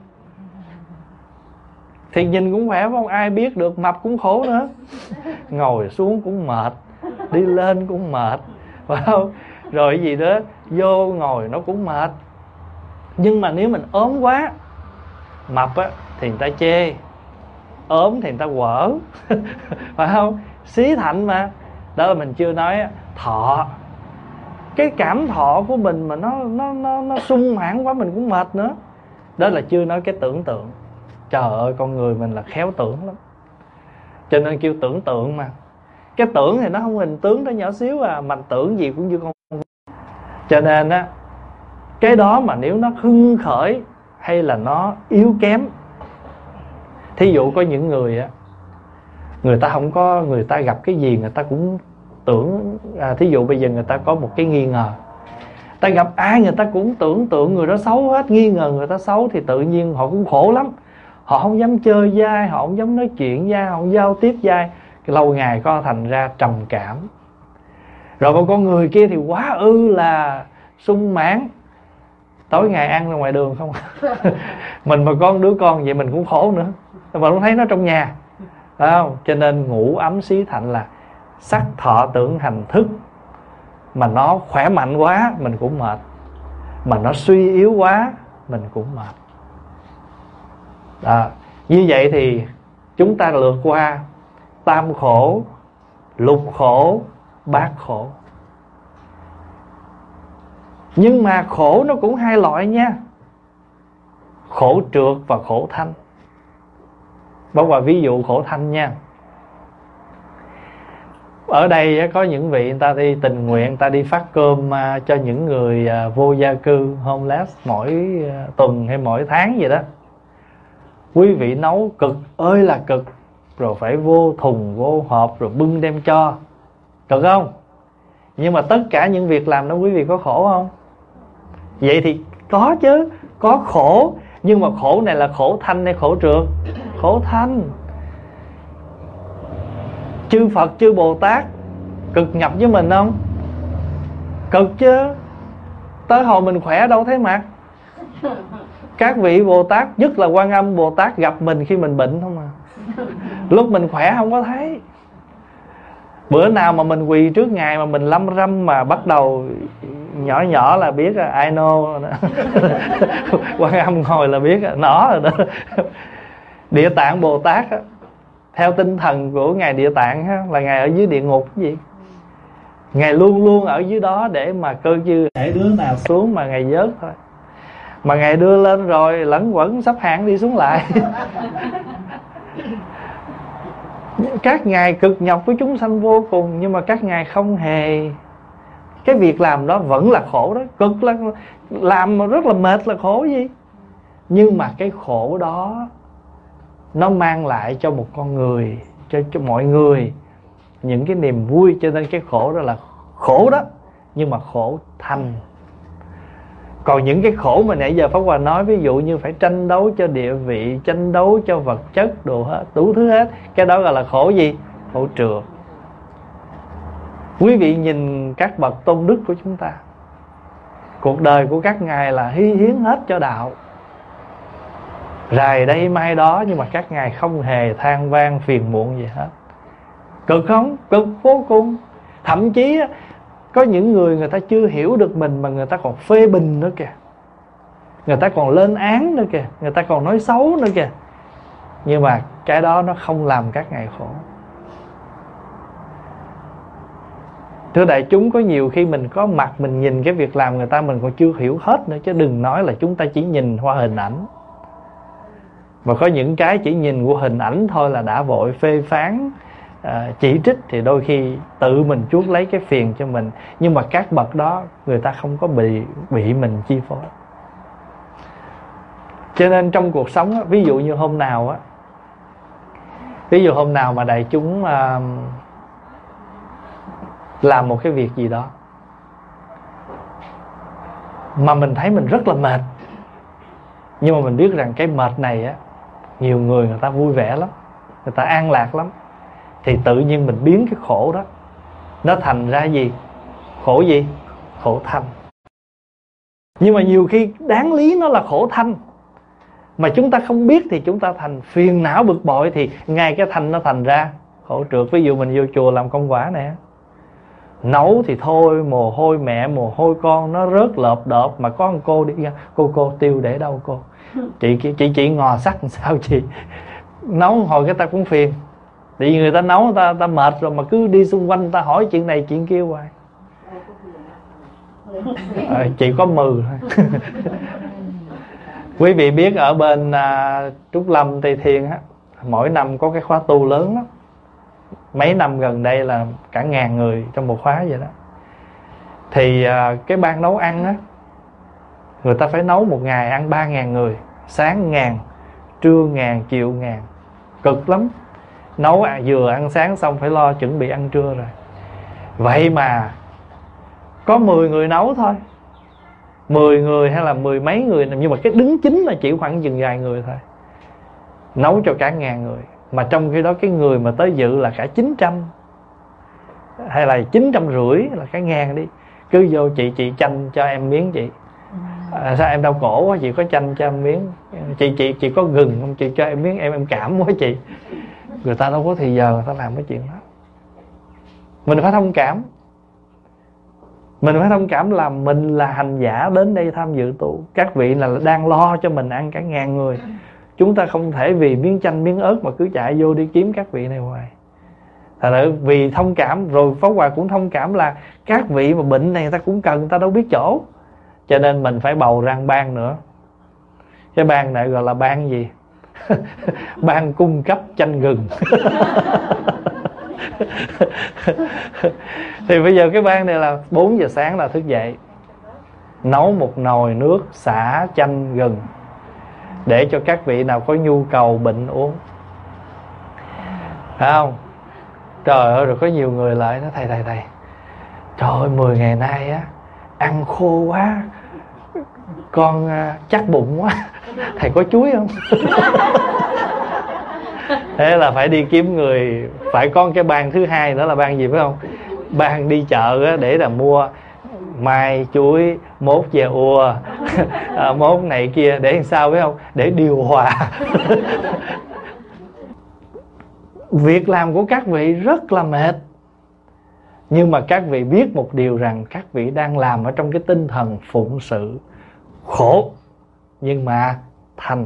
thì nhìn cũng khỏe, không ai biết được, mập cũng khổ nữa. Ngồi xuống cũng mệt, đi lên cũng mệt, phải không? Rồi cái gì đó vô ngồi nó cũng mệt. Nhưng mà nếu mình ốm quá, mập á thì người ta chê, ốm thì người ta quở. Phải không? Xí thạnh mà. Đó là mình chưa nói thọ. Cái cảm thọ của mình mà nó nó nó nó sung mãn quá mình cũng mệt nữa. Đó là chưa nói cái tưởng tượng. Trời ơi, con người mình là khéo tưởng lắm. Cho nên kêu tưởng tượng mà. Cái tưởng thì nó không hình tướng, nó nhỏ xíu à, mà tưởng gì cũng như con. Cho nên á, cái đó mà nếu nó hưng khởi hay là nó yếu kém. Thí dụ có những người á, người ta không có, người ta gặp cái gì người ta cũng tưởng, à, thí dụ bây giờ người ta có một cái nghi ngờ, Ta gặp ai người ta cũng tưởng tượng người đó xấu hết, nghi ngờ người ta xấu, thì tự nhiên họ cũng khổ lắm. Họ không dám chơi với ai, họ không dám nói chuyện với ai, họ không giao tiếp với ai. Cái lâu ngày có thành ra trầm cảm. Rồi còn con người kia thì quá ư là sung mãn, tối ngày ăn ra ngoài đường không. Mình mà con đứa con vậy mình cũng khổ nữa, mà không thấy nó trong nhà, phải không? Cho nên ngũ ấm xí thạnh là sắc thọ tưởng hành thức. Mà nó khỏe mạnh quá mình cũng mệt, mà nó suy yếu quá mình cũng mệt. À, như vậy thì chúng ta lượt qua tam khổ, lục khổ, bát khổ. Nhưng mà khổ nó cũng hai loại nha, khổ trượt và khổ thanh. Bao gồm ví dụ khổ thanh nha. Ở đây có những vị người ta đi tình nguyện, người ta đi phát cơm cho những người vô gia cư, homeless, mỗi tuần hay mỗi tháng vậy đó. Quý vị nấu cực ơi là cực, rồi phải vô thùng, vô hộp, rồi bưng đem cho. Cực không? Nhưng mà tất cả những việc làm đó quý vị có khổ không? Vậy thì có chứ, có khổ. Nhưng mà khổ này là khổ thanh hay khổ trượt? Khổ thanh. Chư Phật, chư Bồ Tát cực nhập với mình không? Cực chứ. Tới hồi mình khỏe đâu thấy mặt. Các vị Bồ Tát, nhất là Quan Âm Bồ Tát, gặp mình khi mình bệnh không à. Lúc mình khỏe không có thấy. Bữa nào mà mình quỳ trước Ngài mà mình lâm râm mà bắt đầu nhỏ nhỏ là biết là I know. Quan Âm ngồi là biết nó rồi đó. Địa Tạng Bồ Tát á, theo tinh thần của Ngài Địa Tạng á, là Ngài ở dưới địa ngục cái gì. Ngài luôn luôn ở dưới đó để mà cơ dư để đứa nào xuống mà Ngài vớt thôi. Mà Ngài đưa lên rồi lẫn quẩn sắp hàng đi xuống lại. Các Ngài cực nhọc với chúng sanh vô cùng, nhưng mà các Ngài không hề, cái việc làm đó vẫn là khổ đó, cực là làm mà rất là mệt là khổ gì. Nhưng mà cái khổ đó nó mang lại cho một con người, cho, cho mọi người những cái niềm vui. Cho nên cái khổ đó là khổ đó, nhưng mà khổ thanh. Còn những cái khổ mà nãy giờ Pháp Hòa nói, ví dụ như phải tranh đấu cho địa vị, tranh đấu cho vật chất, đồ hết, đủ thứ hết, cái đó gọi là khổ gì? Khổ trượt. Quý vị nhìn các bậc tôn đức của chúng ta, cuộc đời của các ngài là hy hiến hết cho đạo, rày đây mai đó, nhưng mà các ngài không hề than vang phiền muộn gì hết. Cực không? Cực vô cùng. Thậm chí có những người người ta chưa hiểu được mình mà người ta còn phê bình nữa kìa, người ta còn lên án nữa kìa, người ta còn nói xấu nữa kìa. Nhưng mà cái đó nó không làm các ngài khổ. Thưa đại chúng, có nhiều khi mình có mặt, mình nhìn cái việc làm người ta mình còn chưa hiểu hết nữa, chứ đừng nói là chúng ta chỉ nhìn qua hình ảnh. Và có những cái chỉ nhìn qua hình ảnh thôi là đã vội phê phán, à, chỉ trích, thì đôi khi tự mình chuốc lấy cái phiền cho mình. Nhưng mà các bậc đó người ta không có bị bị mình chi phối. Cho nên trong cuộc sống á, ví dụ như hôm nào á, ví dụ hôm nào mà đại chúng à, làm một cái việc gì đó mà mình thấy mình rất là mệt, nhưng mà mình biết rằng cái mệt này á, nhiều người người ta vui vẻ lắm, người ta an lạc lắm, thì tự nhiên mình biến cái khổ đó nó thành ra gì? Khổ gì? Khổ thanh. Nhưng mà nhiều khi đáng lý nó là khổ thanh, mà chúng ta không biết thì chúng ta thành phiền não bực bội, thì ngay cái thanh nó thành ra khổ trượt. Ví dụ mình vô chùa làm công quả nè, nấu thì thôi, mồ hôi mẹ, mồ hôi con nó rớt lợp đợp, mà có một cô đi ra, cô cô tiêu để đâu cô? Chị chị chị ngò sắc làm sao chị? Nấu hồi cái ta cũng phiền, tại vì người ta nấu, người ta, ta mệt rồi mà cứ đi xung quanh ta hỏi chuyện này chuyện kia hoài. À, chị có mừ thôi. Quý vị biết ở bên à, Trúc Lâm Tây Thiên á, mỗi năm có cái khóa tu lớn lắm. Mấy năm gần đây là cả ngàn người trong một khóa vậy đó. Thì à, cái ban nấu ăn á, người ta phải nấu một ngày ăn ba ngàn người. Sáng ngàn, trưa ngàn, chiều ngàn. Cực lắm. Nấu à, vừa ăn sáng xong phải lo chuẩn bị ăn trưa rồi. Vậy mà có mười người nấu thôi, mười người hay là mười mấy người, nhưng mà cái đứng chính là chỉ khoảng chừng vài người thôi, nấu cho cả ngàn người. Mà trong khi đó cái người mà tới dự là cả chín trăm hay là chín trăm rưỡi là cả ngàn đi. Cứ vô chị chị chanh cho em miếng chị. À, sao em đau cổ quá, chị có chanh cho em miếng. Chị chị chị có gừng không, chị cho em miếng, em em cảm quá chị. Người ta đâu có thì giờ người ta làm cái chuyện đó. Mình phải thông cảm. Mình phải thông cảm là mình là hành giả đến đây tham dự tu. Các vị là đang lo cho mình ăn cả ngàn người. Chúng ta không thể vì miếng chanh miếng ớt mà cứ chạy vô đi kiếm các vị này hoài. Thật sự vì thông cảm. Rồi Pháp Hòa cũng thông cảm là các vị mà bệnh này người ta cũng cần, người ta đâu biết chỗ. Cho nên mình phải bầu ra ban nữa. Cái ban này gọi là ban gì? Ban cung cấp chanh gừng. Thì bây giờ cái ban này là bốn giờ sáng là thức dậy, nấu một nồi nước xả chanh gừng để cho các vị nào có nhu cầu bệnh uống. Phải không? Trời ơi, rồi có nhiều người lại nói thầy thầy thầy trời ơi, mười ngày nay á ăn khô quá, con uh, chắc bụng quá, thầy có chuối không? Thế là phải đi kiếm người. Phải có cái ban thứ hai nữa là ban gì phải không? Ban đi chợ á, để là mua mai, chuối, mốt dè ua, à, mốt này kia để làm sao phải không? Để điều hòa. Việc làm của các vị rất là mệt. Nhưng mà các vị biết một điều rằng các vị đang làm ở trong cái tinh thần phụng sự. Khổ nhưng mà thành.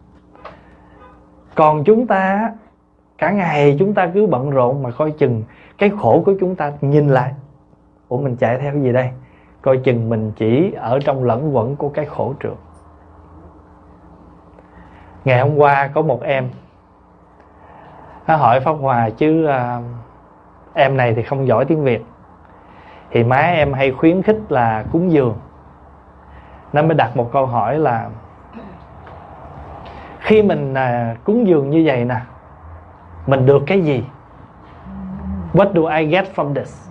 Còn chúng ta cả ngày chúng ta cứ bận rộn mà coi chừng cái khổ của chúng ta nhìn lại. Ủa mình chạy theo cái gì đây? Coi chừng mình chỉ ở trong lẫn quẩn của cái khổ trượt. Ngày hôm qua có một em, nó hỏi Pháp Hòa chứ uh, em này thì không giỏi tiếng Việt. Thì má em hay khuyến khích là cúng dường. Nó mới đặt một câu hỏi là khi mình uh, cúng dường như vậy nè, mình được cái gì? What do I get from this?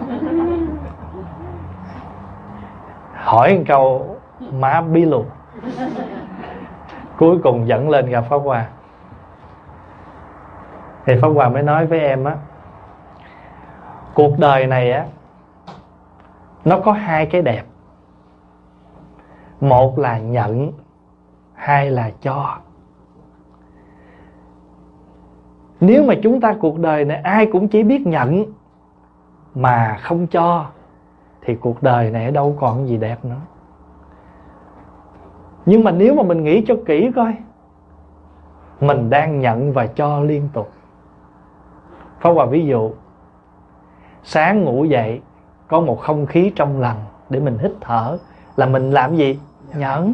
Hỏi một câu má bí lù. Cuối cùng dẫn lên gặp Pháp Hòa. Thì Pháp Hòa mới nói với em á, cuộc đời này á, nó có hai cái đẹp. Một là nhận, hai là cho. Nếu mà chúng ta cuộc đời này ai cũng chỉ biết nhận mà không cho, thì cuộc đời này đâu còn gì đẹp nữa. Nhưng mà nếu mà mình nghĩ cho kỹ coi, mình đang nhận và cho liên tục. Pháp Hòa ví dụ, sáng ngủ dậy có một không khí trong lành để mình hít thở, là mình làm gì? Nhận.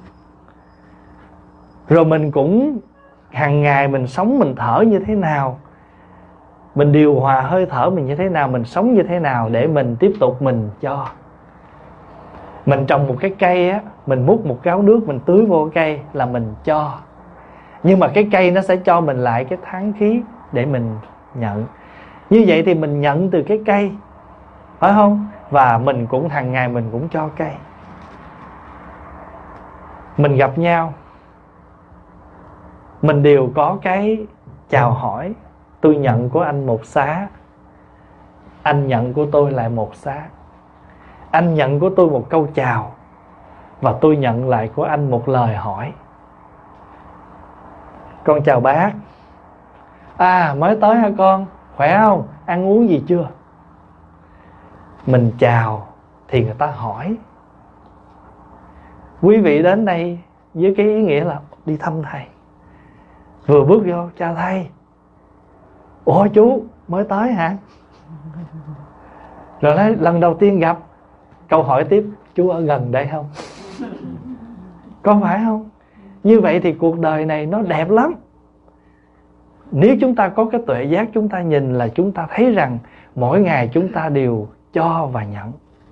Rồi mình cũng hàng ngày mình sống mình thở như thế nào, mình điều hòa hơi thở mình như thế nào, mình sống như thế nào để mình tiếp tục mình cho. Mình trồng một cái cây á, mình múc một gáo nước mình tưới vô cây là mình cho. Nhưng mà cái cây nó sẽ cho mình lại cái tháng khí để mình nhận. Như vậy thì mình nhận từ cái cây, phải không? Và mình cũng hàng ngày mình cũng cho cây. Mình gặp nhau, mình đều có cái chào hỏi. Tôi nhận của anh một xá, anh nhận của tôi lại một xá. Anh nhận của tôi một câu chào, và tôi nhận lại của anh một lời hỏi. Con chào bác. À mới tới hả con? Khỏe không? Ăn uống gì chưa? Mình chào thì người ta hỏi. Quý vị đến đây với cái ý nghĩa là đi thăm thầy. Vừa bước vô, chào thầy. Ủa chú mới tới hả? Rồi nói lần đầu tiên gặp. Câu hỏi tiếp, chú ở gần đây không? Có phải không? Như vậy thì cuộc đời này nó đẹp lắm. Nếu chúng ta có cái tuệ giác, chúng ta nhìn là chúng ta thấy rằng mỗi ngày chúng ta đều cho và nhận.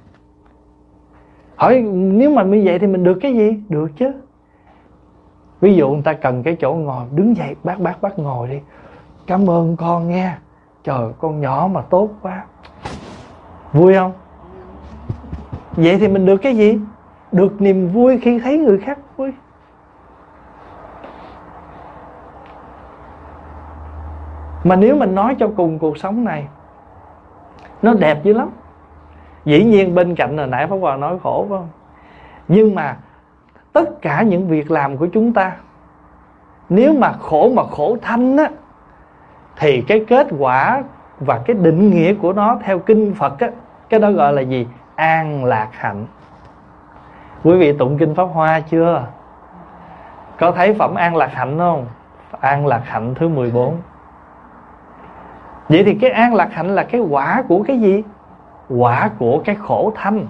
Hỏi nếu mà như vậy thì mình được cái gì? Được chứ. Ví dụ người ta cần cái chỗ ngồi, đứng dậy, bác bác bác ngồi đi. Cảm ơn con nha. Trời, con nhỏ mà tốt quá. Vui không? Vậy thì mình được cái gì? được niềm vui khi thấy người khác vui. Mà nếu mình nói cho cùng cuộc sống này, nó đẹp dữ lắm. Dĩ nhiên bên cạnh hồi nãy Pháp Hòa nói khổ phải không? Nhưng mà tất cả những việc làm của chúng ta, nếu mà khổ mà khổ thanh á, thì cái kết quả và cái định nghĩa của nó theo kinh Phật á, cái đó gọi là gì? An lạc hạnh. Quý vị tụng kinh Pháp Hoa chưa? Có thấy phẩm an lạc hạnh không? An lạc hạnh thứ mười bốn. Vậy thì cái an lạc hạnh là cái quả của cái gì? Quả của cái khổ thanh.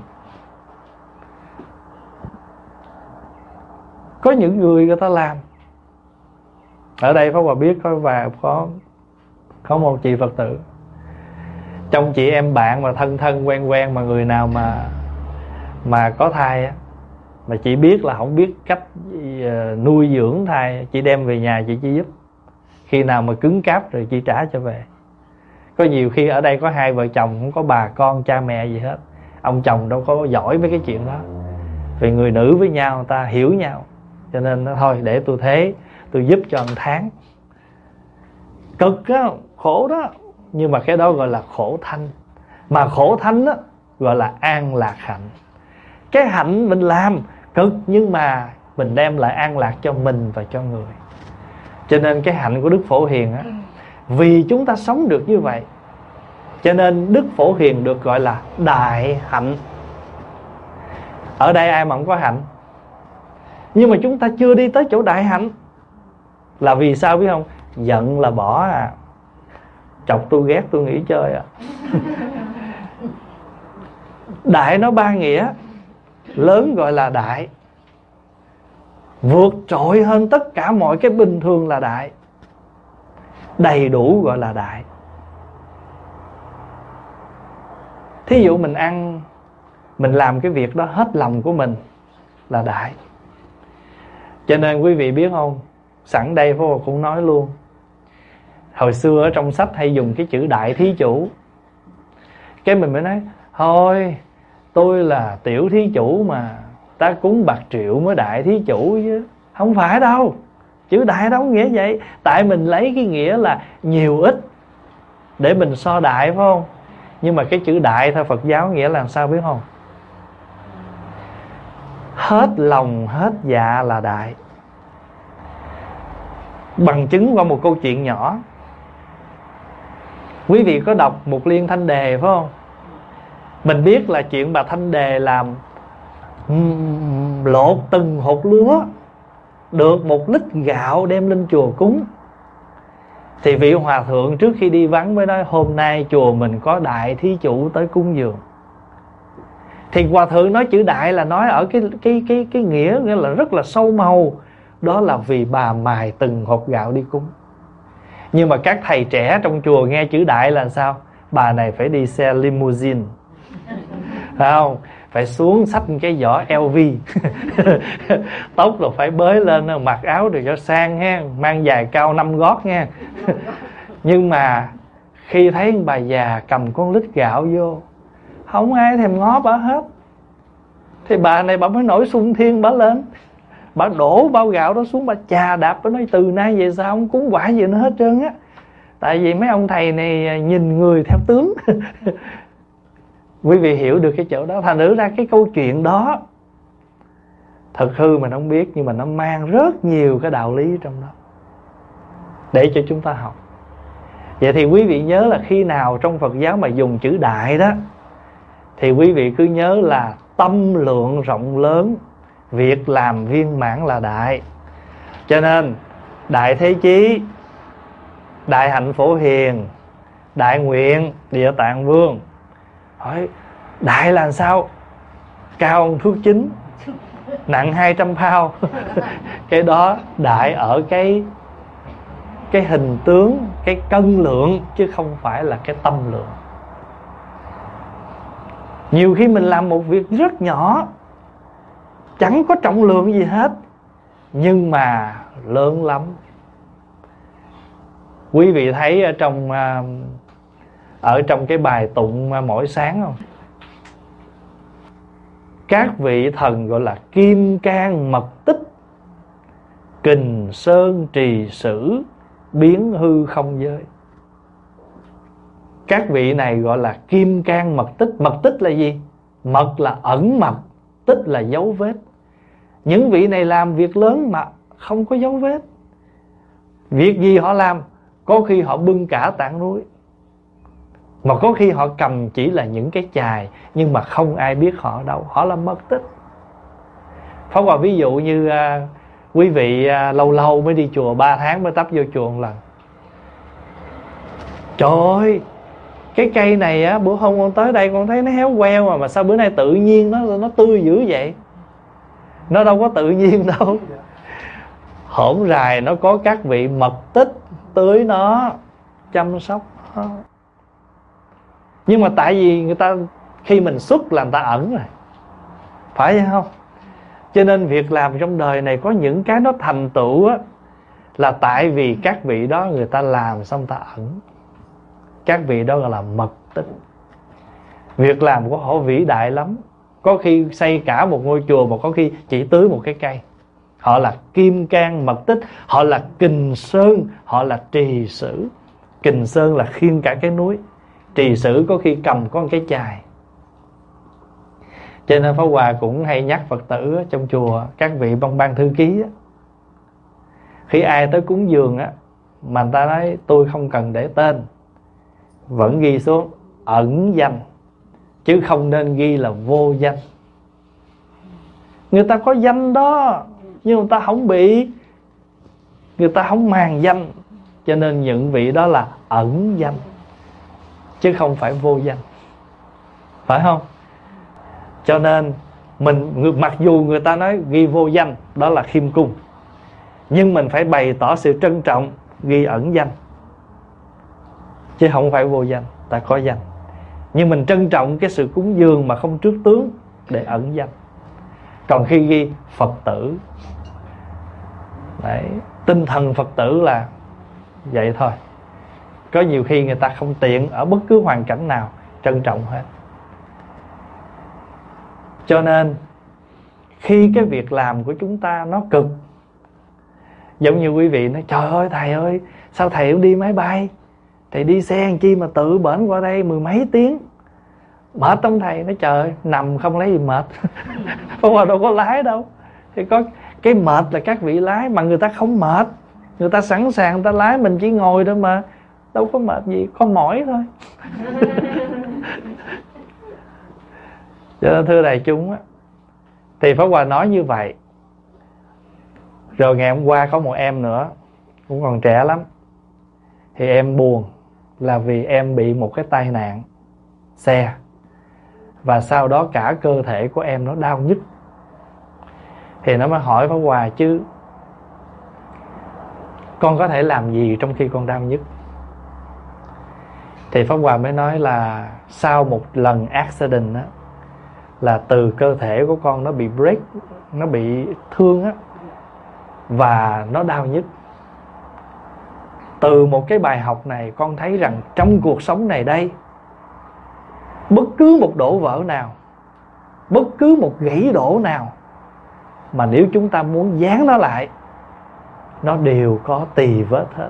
Có những người người ta làm. Ở đây Pháp Hòa biết có và có có một chị Phật tử, trong chị em bạn mà thân thân quen quen, mà người nào mà mà có thai á, mà chị biết là không biết cách nuôi dưỡng thai, chị đem về nhà chị chỉ giúp. Khi nào mà cứng cáp rồi chị trả cho về. Có nhiều khi ở đây có hai vợ chồng, không có bà con cha mẹ gì hết, ông chồng đâu có giỏi mấy cái chuyện đó. Vì người nữ với nhau người ta hiểu nhau, cho nên nó thôi để tôi thế, tôi giúp cho một tháng. Cực á, khổ đó. Nhưng mà cái đó gọi là khổ thanh. Mà khổ thanh á gọi là an lạc hạnh. Cái hạnh mình làm cực, nhưng mà mình đem lại an lạc cho mình và cho người. Cho nên cái hạnh của Đức Phổ Hiền á, vì chúng ta sống được như vậy, cho nên Đức Phổ Hiền được gọi là đại hạnh. Ở đây ai mà không có hạnh? Nhưng mà chúng ta chưa đi tới chỗ đại hạnh. Là vì sao biết không? Giận là bỏ à. Chọc tôi ghét tôi nghỉ chơi à. Đại nó ba nghĩa. Lớn gọi là đại, vượt trội hơn tất cả mọi cái bình thường là đại, đầy đủ gọi là đại. Thí dụ mình ăn, mình làm cái việc đó hết lòng của mình là đại. Cho nên quý vị biết không, sẵn đây Pháp Hòa cũng nói luôn. Hồi xưa ở trong sách hay dùng cái chữ đại thí chủ. Cái mình mới nói thôi, tôi là tiểu thí chủ mà, ta cúng bạc triệu mới đại thí chủ chứ. Không phải đâu. Chữ đại đâu có nghĩa vậy. Tại mình lấy cái nghĩa là nhiều ít để mình so đại phải không? Nhưng mà cái chữ đại theo Phật giáo nghĩa là làm sao biết không? Hết lòng hết dạ là đại. Bằng chứng qua một câu chuyện nhỏ. Quý vị có đọc Mục Liên Thanh Đề phải không? Mình biết là chuyện bà Thanh Đề làm lột từng hột lúa, được một lít gạo đem lên chùa cúng. Thì vị hòa thượng trước khi đi vắng mới nói hôm nay chùa mình có đại thí chủ tới cúng dường. Thì hòa thượng nói chữ đại là nói ở cái cái cái cái nghĩa nghĩa là rất là sâu màu. Đó là vì bà mài từng hột gạo đi cúng. Nhưng mà các thầy trẻ trong chùa nghe chữ đại là sao? Bà này phải đi xe limousine, phải không? Phải xuống xách cái giỏ lờ vê, tóc rồi phải bới lên, mặc áo rồi cho sang ha, mang giày cao năm gót nha. Nhưng mà khi thấy bà già cầm con lít gạo vô, không ai thèm ngó bà hết. Thì bà này bà mới nổi xung thiên bà lên, bà đổ bao gạo đó xuống, bà chà đạp, bà nói từ nay về sau không cúng quả gì nữa hết trơn á. Tại vì mấy ông thầy này nhìn người theo tướng. Quý vị hiểu được cái chỗ đó. Thành thử ra cái câu chuyện đó thật hư mình không biết, nhưng mà nó mang rất nhiều cái đạo lý trong đó để cho chúng ta học. Vậy thì quý vị nhớ là khi nào trong Phật giáo mà dùng chữ đại đó, thì quý vị cứ nhớ là tâm lượng rộng lớn, việc làm viên mãn là đại. Cho nên đại thế chí, đại hạnh Phổ Hiền, đại nguyện Địa Tạng Vương. Hỏi đại là sao? Cao ông thước chính, nặng hai trăm pound. Cái đó đại ở cái cái hình tướng, cái cân lượng, chứ không phải là cái tâm lượng. Nhiều khi mình làm một việc rất nhỏ, chẳng có trọng lượng gì hết, nhưng mà lớn lắm. Quý vị thấy ở trong ở trong cái bài tụng mỗi sáng không? Các vị thần gọi là kim cang mật tích, kình sơn trì sử, biến hư không giới. Các vị này gọi là kim cang mật tích. Mật tích là gì? Mật là ẩn mật, tích là dấu vết. Những vị này làm việc lớn mà không có dấu vết. Việc gì họ làm? Có khi họ bưng cả tảng núi, mà có khi họ cầm chỉ là những cái chài, nhưng mà không ai biết họ ở đâu. Họ là mật tích. Pháp Hòa ví dụ như à, quý vị à, lâu lâu mới đi chùa, ba tháng mới tấp vô chùa một lần. Trời ơi, cái cây này á, bữa hôm con tới đây con thấy nó héo queo mà, mà sao bữa nay tự nhiên nó nó tươi dữ vậy? Nó đâu có tự nhiên đâu. Hổm rày nó có các vị mật tích tưới nó, chăm sóc nó. Nhưng mà tại vì người ta khi mình xuất là người ta ẩn rồi, phải không? Cho nên việc làm trong đời này có những cái nó thành tựu á, là tại vì các vị đó người ta làm xong ta ẩn. Các vị đó gọi là mật tích. Việc làm của họ vĩ đại lắm. Có khi xây cả một ngôi chùa, mà có khi chỉ tưới một cái cây. Họ là kim cang mật tích. Họ là kình sơn, họ là trì sử. Kình sơn là khiêng cả cái núi, trì sử có khi cầm có một cái chài. Cho nên Pháp Hòa cũng hay nhắc Phật tử trong chùa, các vị băng ban thư ký á, khi ai tới cúng dường á, mà người ta nói tôi không cần để tên, vẫn ghi xuống ẩn danh, chứ không nên ghi là vô danh. Người ta có danh đó, nhưng người ta không bị, người ta không màng danh. Cho nên những vị đó là ẩn danh, chứ không phải vô danh, phải không? Cho nên mình, mặc dù người ta nói ghi vô danh, đó là khiêm cung, nhưng mình phải bày tỏ sự trân trọng, ghi ẩn danh, chứ không phải vô danh. Ta có danh, nhưng mình trân trọng cái sự cúng dường mà không trước tướng, để ẩn danh. Còn khi ghi Phật tử, đấy, tinh thần Phật tử là vậy thôi. Có nhiều khi người ta không tiện ở bất cứ hoàn cảnh nào, trân trọng hết. Cho nên khi cái việc làm của chúng ta nó cực, giống như quý vị nói trời ơi thầy ơi, sao thầy không đi máy bay, thầy đi xe làm chi mà tự bển qua đây mười mấy tiếng, mệt không thầy? Nói trời ơi, nằm không lấy gì mệt. Không, mà đâu có lái đâu. Thì có cái mệt là các vị lái, mà người ta không mệt, người ta sẵn sàng người ta lái, mình chỉ ngồi đó mà, đâu có mệt gì, có mỏi thôi. Cho nên thưa đại chúng á, thì Pháp Hòa nói như vậy. Rồi ngày hôm qua có một em nữa, cũng còn trẻ lắm, thì em buồn là vì em bị một cái tai nạn xe, và sau đó cả cơ thể của em nó đau nhức. Thì nó mới hỏi Pháp Hòa chứ con có thể làm gì trong khi con đau nhức? Thì Pháp Hòa mới nói là sau một lần accident á, là từ cơ thể của con nó bị break, nó bị thương á, và nó đau nhức. Từ một cái bài học này con thấy rằng trong cuộc sống này đây, bất cứ một đổ vỡ nào, bất cứ một gãy đổ nào, mà nếu chúng ta muốn dán nó lại, nó đều có tì vết hết.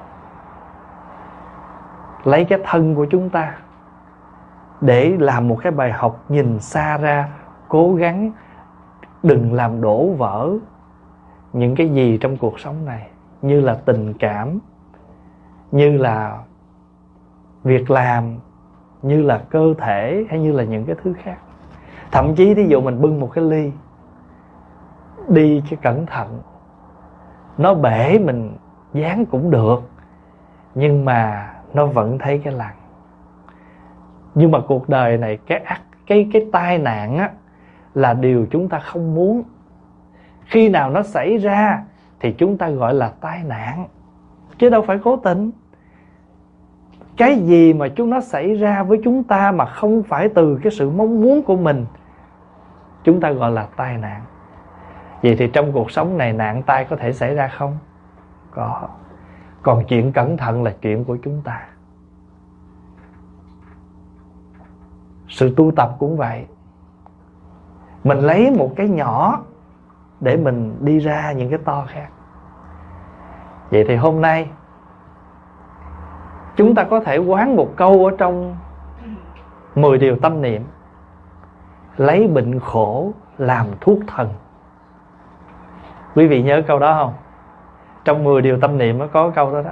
Lấy cái thân của chúng ta để làm một cái bài học nhìn xa ra, cố gắng đừng làm đổ vỡ những cái gì trong cuộc sống này, như là tình cảm, như là việc làm, như là cơ thể, hay như là những cái thứ khác. Thậm chí thí dụ mình bưng một cái ly, đi cho cẩn thận, nó bể mình dán cũng được, nhưng mà nó vẫn thấy cái lằn. Nhưng mà cuộc đời này, cái cái cái tai nạn á, là điều chúng ta không muốn. Khi nào nó xảy ra thì chúng ta gọi là tai nạn, chứ đâu phải cố tình. Cái gì mà chúng nó xảy ra với chúng ta mà không phải từ cái sự mong muốn của mình, chúng ta gọi là tai nạn. Vậy thì trong cuộc sống này nạn tai có thể xảy ra không? Có. Còn chuyện cẩn thận là chuyện của chúng ta. Sự tu tập cũng vậy. Mình lấy một cái nhỏ để mình đi ra những cái to khác. Vậy thì hôm nay chúng ta có thể quán một câu ở trong mười điều tâm niệm: lấy bệnh khổ làm thuốc thần. Quý vị nhớ câu đó không? Trong mười điều tâm niệm nó có câu đó đó.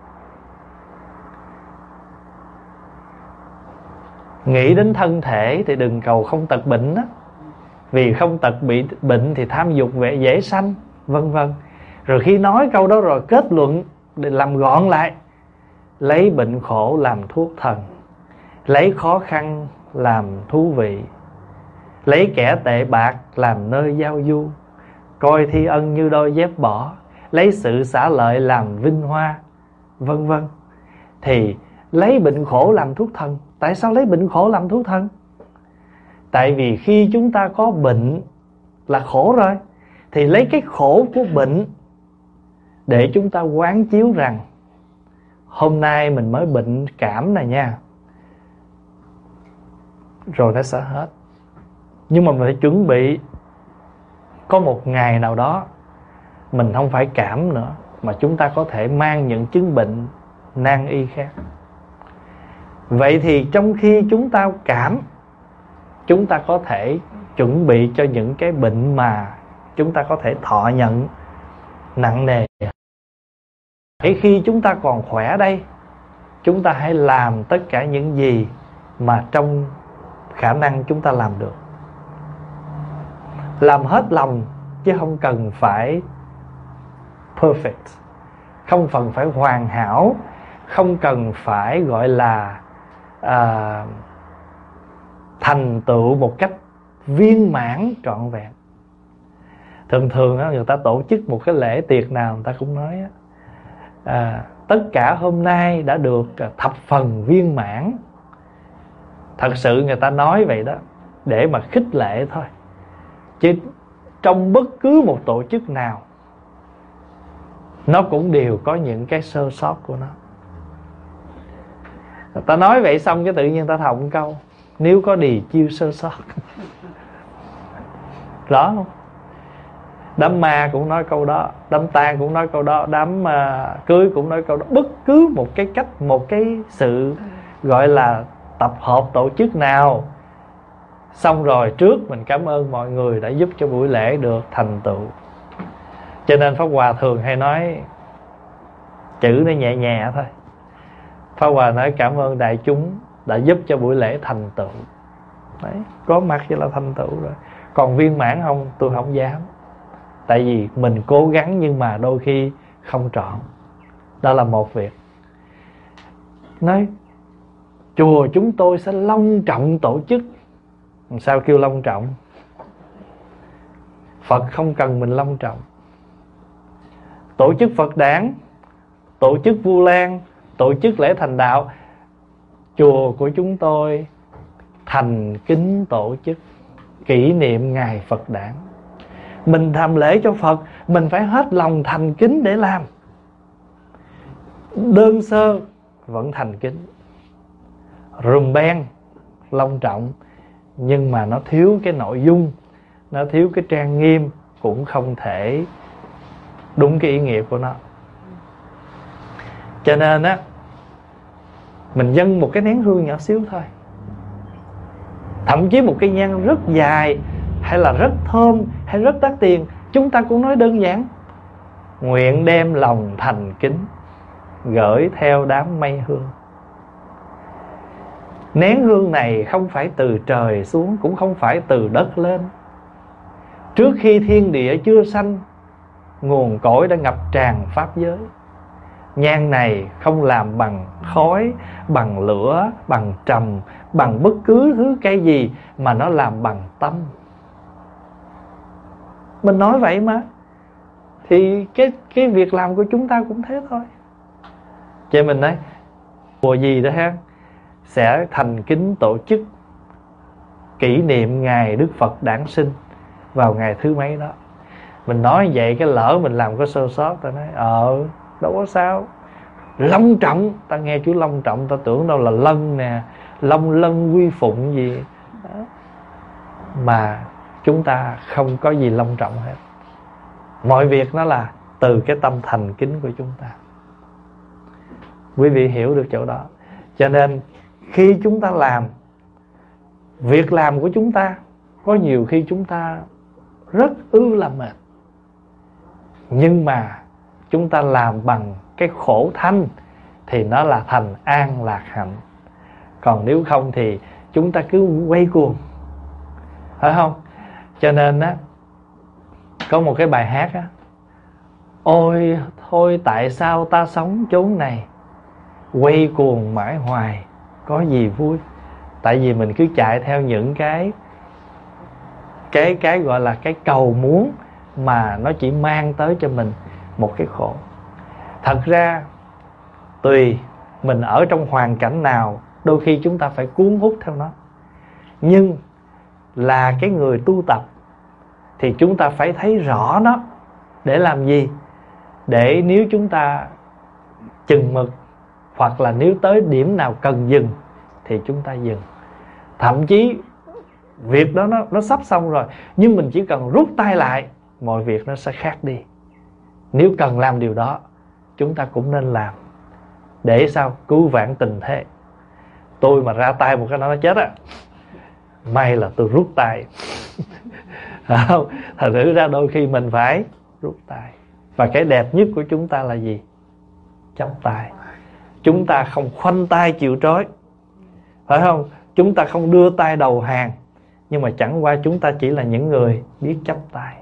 Nghĩ đến thân thể thì đừng cầu không tật bệnh đó, vì không tật bị bệnh thì tham dục vẻ dễ sanh, vân vân. Rồi khi nói câu đó rồi kết luận để làm gọn lại: lấy bệnh khổ làm thuốc thần, lấy khó khăn làm thú vị, lấy kẻ tệ bạc làm nơi giao du, coi thi ân như đôi dép bỏ, lấy sự xả lợi làm vinh hoa, vân vân. Thì lấy bệnh khổ làm thuốc thần. Tại sao lấy bệnh khổ làm thuốc thần? Tại vì khi chúng ta có bệnh là khổ rồi, thì lấy cái khổ của bệnh để chúng ta quán chiếu rằng hôm nay mình mới bệnh cảm này nha, rồi nó sẽ hết. Nhưng mà mình phải chuẩn bị có một ngày nào đó mình không phải cảm nữa, mà chúng ta có thể mang những chứng bệnh nan y khác. Vậy thì trong khi chúng ta cảm, chúng ta có thể chuẩn bị cho những cái bệnh mà chúng ta có thể thọ nhận nặng nề. Để khi chúng ta còn khỏe đây, chúng ta hãy làm tất cả những gì mà trong khả năng chúng ta làm được. Làm hết lòng chứ không cần phải perfect, không cần phải hoàn hảo, không cần phải gọi là à, thành tựu một cách viên mãn trọn vẹn. Thường thường á, người ta tổ chức một cái lễ tiệc nào người ta cũng nói á, à, tất cả hôm nay đã được thập phần viên mãn. Thật sự người ta nói vậy đó để mà khích lệ thôi, chứ trong bất cứ một tổ chức nào nó cũng đều có những cái sơ sót của nó. Người ta nói vậy xong cái tự nhiên ta thọc một câu: nếu có đì chiêu sơ sót. Rõ không? Đám ma cũng nói câu đó, đám tang cũng nói câu đó, đám uh, cưới cũng nói câu đó. Bất cứ một cái cách, một cái sự gọi là tập hợp tổ chức nào, xong rồi trước mình cảm ơn mọi người đã giúp cho buổi lễ được thành tựu. Cho nên Pháp Hòa thường hay nói chữ nó nhẹ nhẹ thôi. Pháp Hòa nói cảm ơn đại chúng đã giúp cho buổi lễ thành tựu. Đấy, có mặt vậy là thành tựu rồi. Còn viên mãn không, tôi không dám. Tại vì mình cố gắng nhưng mà đôi khi không trọn. Đó là một việc. Nói chùa chúng tôi sẽ long trọng tổ chức. Sao kêu long trọng? Phật không cần mình long trọng. Tổ chức Phật đản, tổ chức Vu Lan, tổ chức lễ thành đạo. Chùa của chúng tôi thành kính tổ chức kỷ niệm ngày Phật đản. Mình làm lễ cho Phật, mình phải hết lòng thành kính để làm. Đơn sơ vẫn thành kính, rùm beng long trọng, nhưng mà nó thiếu cái nội dung, nó thiếu cái trang nghiêm, cũng không thể đúng cái ý nghĩa của nó. Cho nên á, mình dâng một cái nén hương nhỏ xíu thôi, thậm chí một cây nhang rất dài, hay là rất thơm, hay rất đắt tiền, chúng ta cũng nói đơn giản: nguyện đem lòng thành kính gửi theo đám mây hương. Nén hương này không phải từ trời xuống, cũng không phải từ đất lên. Trước khi thiên địa chưa sanh, nguồn cội đã ngập tràn pháp giới. Nhang này không làm bằng khói, bằng lửa, bằng trầm, bằng bất cứ thứ cái gì, mà nó làm bằng tâm. Mình nói vậy mà, thì cái, cái việc làm của chúng ta cũng thế thôi. Cho mình nói chùa gì đó ha, sẽ thành kính tổ chức kỷ niệm ngày Đức Phật đản sinh vào ngày thứ mấy đó. Mình nói vậy cái lỡ mình làm có sơ sót, ta nói ờ đâu có sao, long trọng. Ta nghe chú long trọng ta tưởng đâu là lân nè, long lân quy phụng gì đó. Mà chúng ta không có gì long trọng hết. Mọi việc nó là từ cái tâm thành kính của chúng ta. Quý vị hiểu được chỗ đó. Cho nên khi chúng ta làm, việc làm của chúng ta, có nhiều khi chúng ta rất ư là mệt, nhưng mà chúng ta làm bằng cái khổ thanh thì nó là thành an lạc hạnh. Còn nếu không thì chúng ta cứ quay cuồng, phải không? Cho nên á, có một cái bài hát á: ôi thôi tại sao ta sống chốn này, quay cuồng mãi hoài có gì vui. Tại vì mình cứ chạy theo những cái cái cái gọi là cái cầu muốn mà nó chỉ mang tới cho mình một cái khổ. Thật ra tùy mình ở trong hoàn cảnh nào, đôi khi chúng ta phải cuốn hút theo nó. Nhưng là cái người tu tập thì chúng ta phải thấy rõ nó. Để làm gì? Để nếu chúng ta chừng mực, hoặc là nếu tới điểm nào cần dừng thì chúng ta dừng. Thậm chí việc đó nó, nó sắp xong rồi, nhưng mình chỉ cần rút tay lại, mọi việc nó sẽ khác đi. Nếu cần làm điều đó, chúng ta cũng nên làm. Để sao? Cứu vãn tình thế. Tôi mà ra tay một cái nó chết á, may là tôi rút tay. Không, thật sự ra đôi khi mình phải rút tay. Và cái đẹp nhất của chúng ta là gì? Chắp tay. Chúng ta không khoanh tay chịu trói, phải không? Chúng ta không đưa tay đầu hàng, nhưng mà chẳng qua chúng ta chỉ là những người biết chắp tay.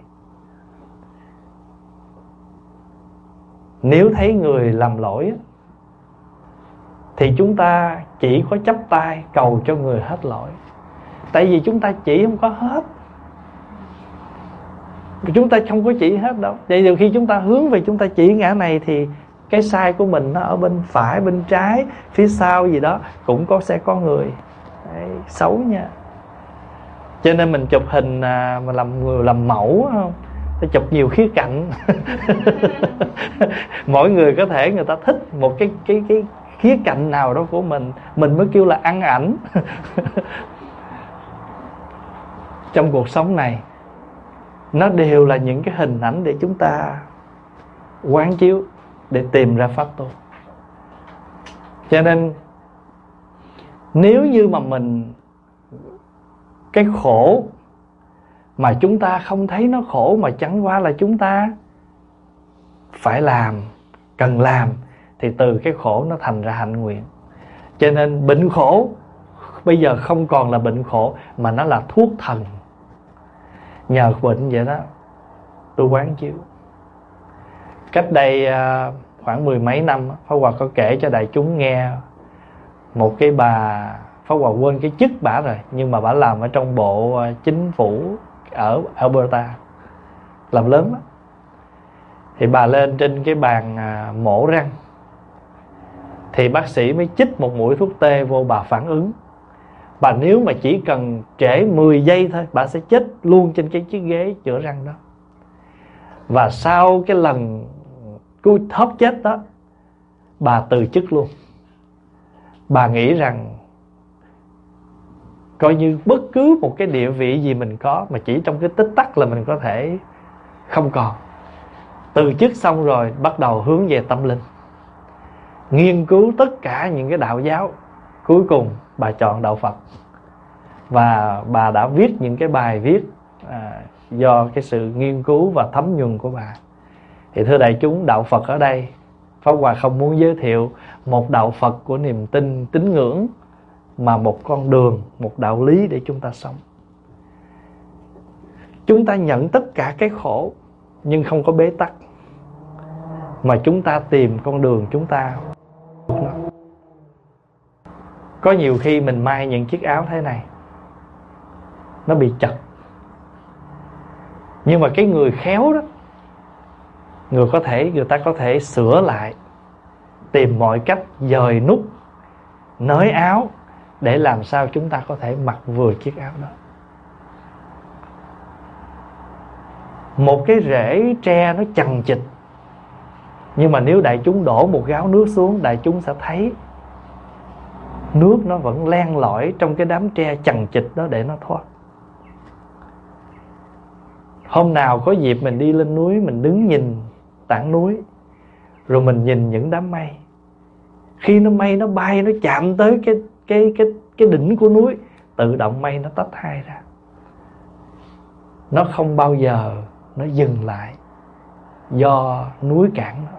Nếu thấy người làm lỗi thì chúng ta chỉ có chắp tay cầu cho người hết lỗi. Tại vì chúng ta chỉ không có hết, chúng ta không có chỉ hết đâu. Vậy nhiều khi chúng ta hướng về chúng ta chỉ ngã này thì cái sai của mình nó ở bên phải, bên trái, phía sau gì đó cũng có sẽ có người đấy, xấu nha. Cho nên mình chụp hình à, mà làm người làm mẫu không, phải chụp nhiều khía cạnh. Mỗi người có thể người ta thích một cái cái cái khía cạnh nào đó của mình, mình mới kêu là ăn ảnh. Trong cuộc sống này nó đều là những cái hình ảnh để chúng ta quán chiếu, để tìm ra pháp tu. Cho nên nếu như mà mình cái khổ mà chúng ta không thấy nó khổ, mà chẳng qua là chúng ta phải làm, cần làm, thì từ cái khổ nó thành ra hạnh nguyện. Cho nên bệnh khổ bây giờ không còn là bệnh khổ, mà nó là thuốc thần. Nhờ bệnh vậy đó, tôi quán chiếu. Cách đây khoảng mười mấy năm, Pháp Hòa có kể cho đại chúng nghe một cái bà, Pháp Hòa quên cái chức bả rồi, nhưng mà bả làm ở trong bộ chính phủ ở Alberta, làm lớn đó. Thì bà lên trên cái bàn mổ răng, thì bác sĩ mới chích một mũi thuốc tê vô, bà phản ứng. Bà nếu mà chỉ cần trễ mười giây thôi, bà sẽ chết luôn trên cái chiếc ghế chữa răng đó. Và sau cái lần cú thóp chết đó, bà từ chức luôn. Bà nghĩ rằng coi như bất cứ một cái địa vị gì mình có, mà chỉ trong cái tích tắc là mình có thể không còn. Từ chức xong rồi bắt đầu hướng về tâm linh, nghiên cứu tất cả những cái đạo giáo. Cuối cùng bà chọn đạo Phật. Và bà đã viết những cái bài viết à, do cái sự nghiên cứu và thấm nhuần của bà. Thì thưa đại chúng, đạo Phật ở đây, Pháp Hòa không muốn giới thiệu một đạo Phật của niềm tin, tín ngưỡng, mà một con đường, một đạo lý để chúng ta sống. Chúng ta nhận tất cả cái khổ, nhưng không có bế tắc, mà chúng ta tìm con đường chúng ta. Có nhiều khi mình may những chiếc áo thế này, nó bị chật, nhưng mà cái người khéo đó, người có thể người ta có thể sửa lại, tìm mọi cách dời nút, nới áo, để làm sao chúng ta có thể mặc vừa chiếc áo đó. Một cái rễ tre nó chằng chịt, nhưng mà nếu đại chúng đổ một gáo nước xuống, đại chúng sẽ thấy nước nó vẫn len lỏi trong cái đám tre chằng chịt đó để nó thoát. Hôm nào có dịp mình đi lên núi, mình đứng nhìn tảng núi, rồi mình nhìn những đám mây. Khi nó mây nó bay, nó chạm tới cái cái cái cái đỉnh của núi, tự động mây nó tách hai ra. Nó không bao giờ nó dừng lại, do núi cản nó.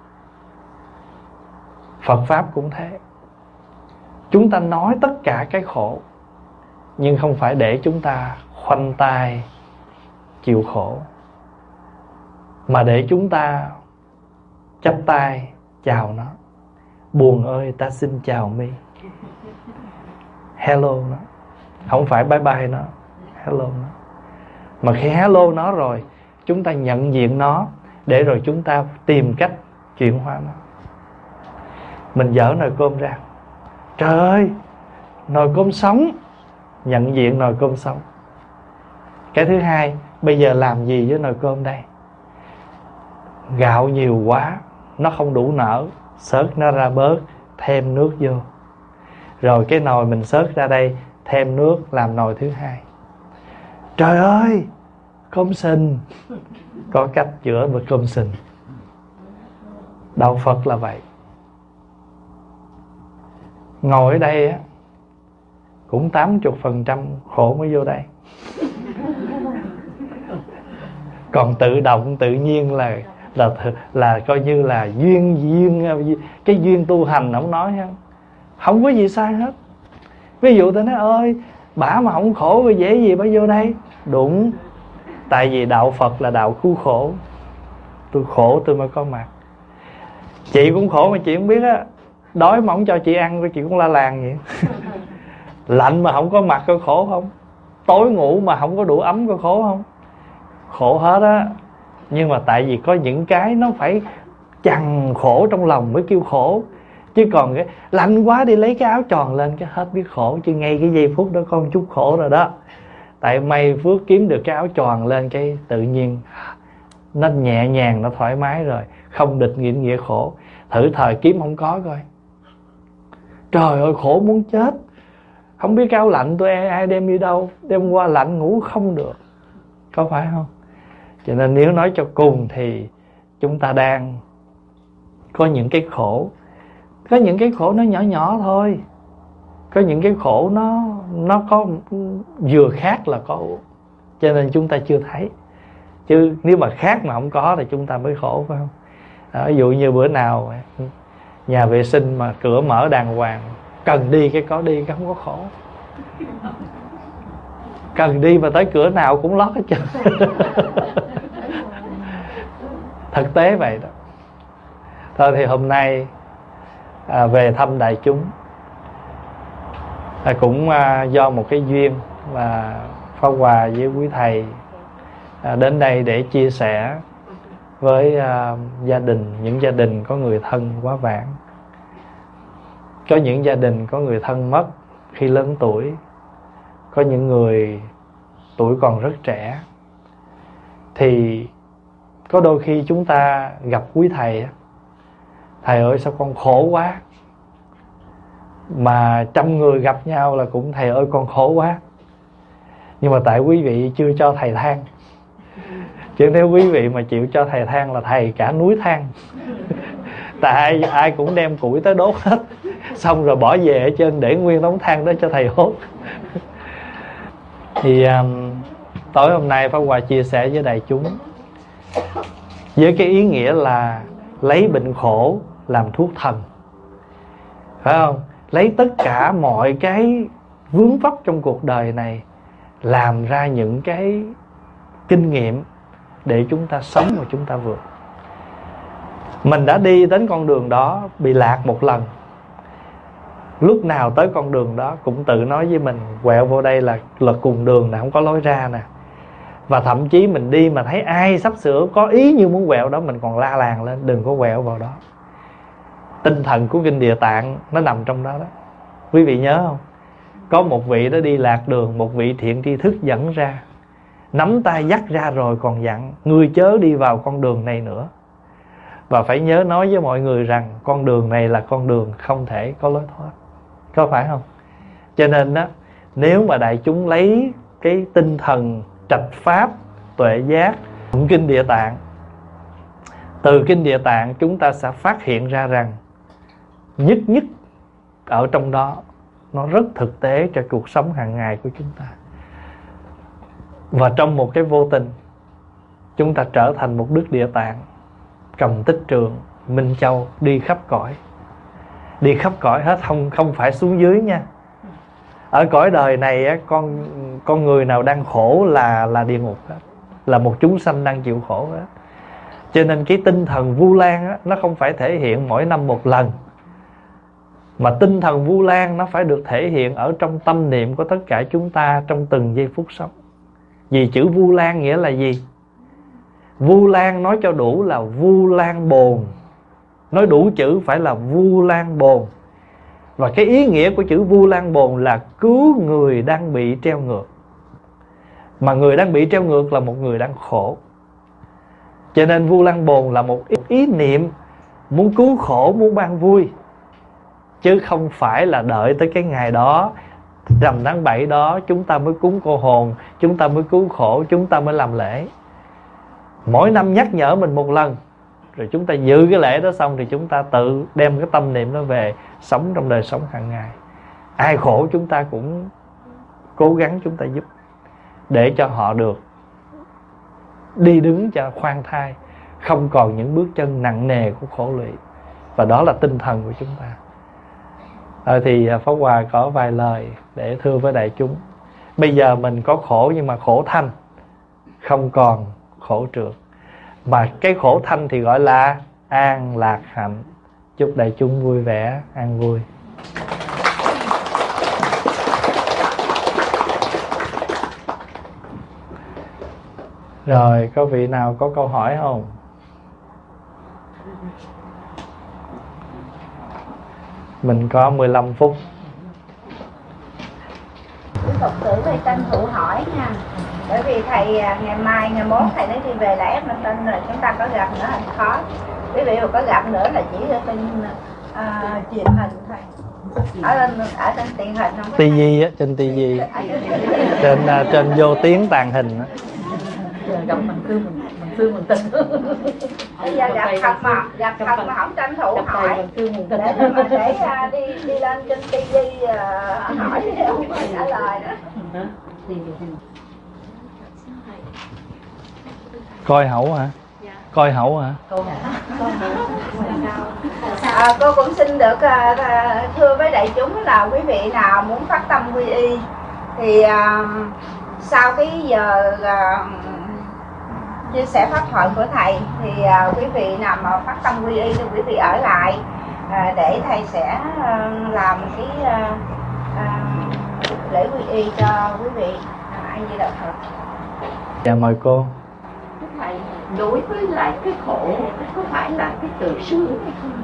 Phật Pháp cũng thế. Chúng ta nói tất cả cái khổ, nhưng không phải để chúng ta khoanh tay chịu khổ, mà để chúng ta chắp tay chào nó. Buồn ơi, ta xin chào mi. Hello nó, không phải bye bye nó, hello nó. Mà khi hello nó rồi, chúng ta nhận diện nó, để rồi chúng ta tìm cách chuyển hóa nó. Mình dở nồi cơm ra, trời ơi, nồi cơm sống. Nhận diện nồi cơm sống. Cái thứ hai, bây giờ làm gì với nồi cơm đây? Gạo nhiều quá, nó không đủ nở, xớt nó ra bớt, thêm nước vô. Rồi cái nồi mình xớt ra đây, thêm nước, làm nồi thứ hai. Trời ơi, cơm sình. Có cách chữa với cơm sình. Đạo Phật là vậy. Ngồi ở đây á, cũng tám mươi phần trăm khổ mới vô đây. Còn tự động tự nhiên là là là coi như là duyên duyên cái duyên tu hành không nói ha, không có gì sai hết. Ví dụ tôi nói ơi, bả mà không khổ rồi dễ gì bả vô đây. Đúng, tại vì đạo Phật là đạo cứu khổ. Tôi khổ tôi mới có mặt. Chị cũng khổ mà chị không biết á. Đói mà không cho chị ăn, chị cũng la làng vậy. Lạnh mà không có mặt có khổ không? Tối ngủ mà không có đủ ấm có khổ không? Khổ hết á. Nhưng mà tại vì có những cái nó phải chằng khổ trong lòng mới kêu khổ. Chứ còn cái lạnh quá đi lấy cái áo tròn lên cái hết biết khổ. Chứ ngay cái giây phút đó có một chút khổ rồi đó. Tại may phước kiếm được cái áo tròn lên, cái tự nhiên nó nhẹ nhàng, nó thoải mái rồi. Không địch nghĩa nghĩa khổ. Thử thời kiếm không có coi. Trời ơi khổ muốn chết. Không biết cái áo lạnh tôi ai đem đi đâu. Đem qua lạnh ngủ không được. Có phải không? Cho nên nếu nói cho cùng thì chúng ta đang có những cái khổ. Có những cái khổ nó nhỏ nhỏ thôi. Có những cái khổ nó nó có vừa khác là có. Cho nên chúng ta chưa thấy. Chứ nếu mà khác mà không có thì chúng ta mới khổ, phải không? Đó, ví dụ như bữa nào nhà vệ sinh mà cửa mở đàng hoàng, cần đi cái có đi, cái không có khổ. Cần đi mà tới cửa nào cũng lót hết trơn. Thực tế vậy đó. Thôi thì hôm nay à, về thăm đại chúng, à, cũng à, do một cái duyên là Pháp Hòa với quý thầy à, đến đây để chia sẻ với à, gia đình, những gia đình có người thân quá vãng. Có những gia đình có người thân mất khi lớn tuổi. Có những người tuổi còn rất trẻ. Thì có đôi khi chúng ta gặp quý thầy, thầy ơi sao con khổ quá. Mà trăm người gặp nhau là cũng thầy ơi con khổ quá. Nhưng mà tại quý vị chưa cho thầy than. Chứ nếu quý vị mà chịu cho thầy than là thầy cả núi than. Tại ai, ai cũng đem củi tới đốt hết. Xong rồi bỏ về ở trên để nguyên đống than đó cho thầy hốt. Thì um, tối hôm nay Pháp Hòa chia sẻ với đại chúng với cái ý nghĩa là lấy bệnh khổ làm thuốc thần. Phải không? Lấy tất cả mọi cái vướng vấp trong cuộc đời này làm ra những cái kinh nghiệm để chúng ta sống và chúng ta vượt. Mình đã đi đến con đường đó, bị lạc một lần. Lúc nào tới con đường đó cũng tự nói với mình, quẹo vô đây là, là cùng đường nè, không có lối ra nè. Và thậm chí mình đi mà thấy ai sắp sửa có ý như muốn quẹo đó, mình còn la làng lên, đừng có quẹo vào đó. Tinh thần của Kinh Địa Tạng nó nằm trong đó đó. Quý vị nhớ không? Có một vị đó đi lạc đường, một vị thiện tri thức dẫn ra, nắm tay dắt ra rồi còn dặn, ngươi chớ đi vào con đường này nữa. Và phải nhớ nói với mọi người rằng con đường này là con đường không thể có lối thoát. Có phải không? Cho nên đó, nếu mà đại chúng lấy cái tinh thần trạch pháp, tuệ giác. Kinh Địa Tạng, từ Kinh Địa Tạng chúng ta sẽ phát hiện ra rằng nhất nhất ở trong đó nó rất thực tế cho cuộc sống hàng ngày của chúng ta. Và trong một cái vô tình, chúng ta trở thành một Đức Địa Tạng, cầm tích trượng, Minh Châu, đi khắp cõi. Đi khắp cõi hết, không không phải xuống dưới nha. Ở cõi đời này á, con con người nào đang khổ là là địa ngục hết, là một chúng sanh đang chịu khổ hết. Cho nên cái tinh thần Vu Lan á, nó không phải thể hiện mỗi năm một lần, mà tinh thần Vu Lan nó phải được thể hiện ở trong tâm niệm của tất cả chúng ta trong từng giây phút sống. Vì chữ Vu Lan nghĩa là gì? Vu Lan nói cho đủ là Vu Lan bồn. Nói đủ chữ phải là Vu Lan bồn. Và cái ý nghĩa của chữ Vu Lan bồn là cứu người đang bị treo ngược. Mà người đang bị treo ngược là một người đang khổ. Cho nên Vu Lan bồn là một ý, ý niệm muốn cứu khổ, muốn ban vui, chứ không phải là đợi tới cái ngày đó, rằm tháng bảy đó chúng ta mới cúng cô hồn, chúng ta mới cứu khổ, chúng ta mới làm lễ. Mỗi năm nhắc nhở mình một lần, rồi chúng ta giữ cái lễ đó xong thì chúng ta tự đem cái tâm niệm đó về sống trong đời sống hàng ngày. Ai khổ chúng ta cũng cố gắng chúng ta giúp, để cho họ được đi đứng cho khoan thai, không còn những bước chân nặng nề của khổ lụy. Và đó là tinh thần của chúng ta. À, thì Pháp Hòa có vài lời để thưa với đại chúng. Bây giờ mình có khổ nhưng mà khổ thanh, không còn khổ trượt. Mà cái khổ thanh thì gọi là an lạc hạnh. Chúc đại chúng vui vẻ, an vui. Rồi, có vị nào có câu hỏi không? Mình có mười lăm phút. Quý Phật tử thầy tranh thủ hỏi nha. Bởi vì thầy ngày mai, ngày mốt thầy nói đi về là ép mình tin rồi, chúng ta có gặp nữa là khó. Quý vị mà có gặp nữa là chỉ ở trên uh, truyền hình thôi. Ở, ở trên tiền hình không có ti vi á, trên ti vi, trên uh, trên vô tiếng tàng hình á. Gặp mình cứ mình mình cứ mình tin. Bây giờ gặp thật mà gặp thật mà không tranh thủ hỏi để mà để uh, đi đi lên trên ti vi uh, hỏi không có trả lời nữa. Coi hậu hả? Coi hậu hả? À, cô cũng xin được uh, thưa với đại chúng là quý vị nào muốn phát tâm quy y thì uh, sau cái giờ uh, chia sẻ pháp thoại của thầy thì uh, quý vị nào mà phát tâm quy y thì quý vị ở lại uh, để thầy sẽ uh, làm cái uh, uh, lễ quy y cho quý vị. Ai Di Đà Phật. Dạ mời cô. Thầy, đối với lại cái khổ có phải là cái từ sướng hay không?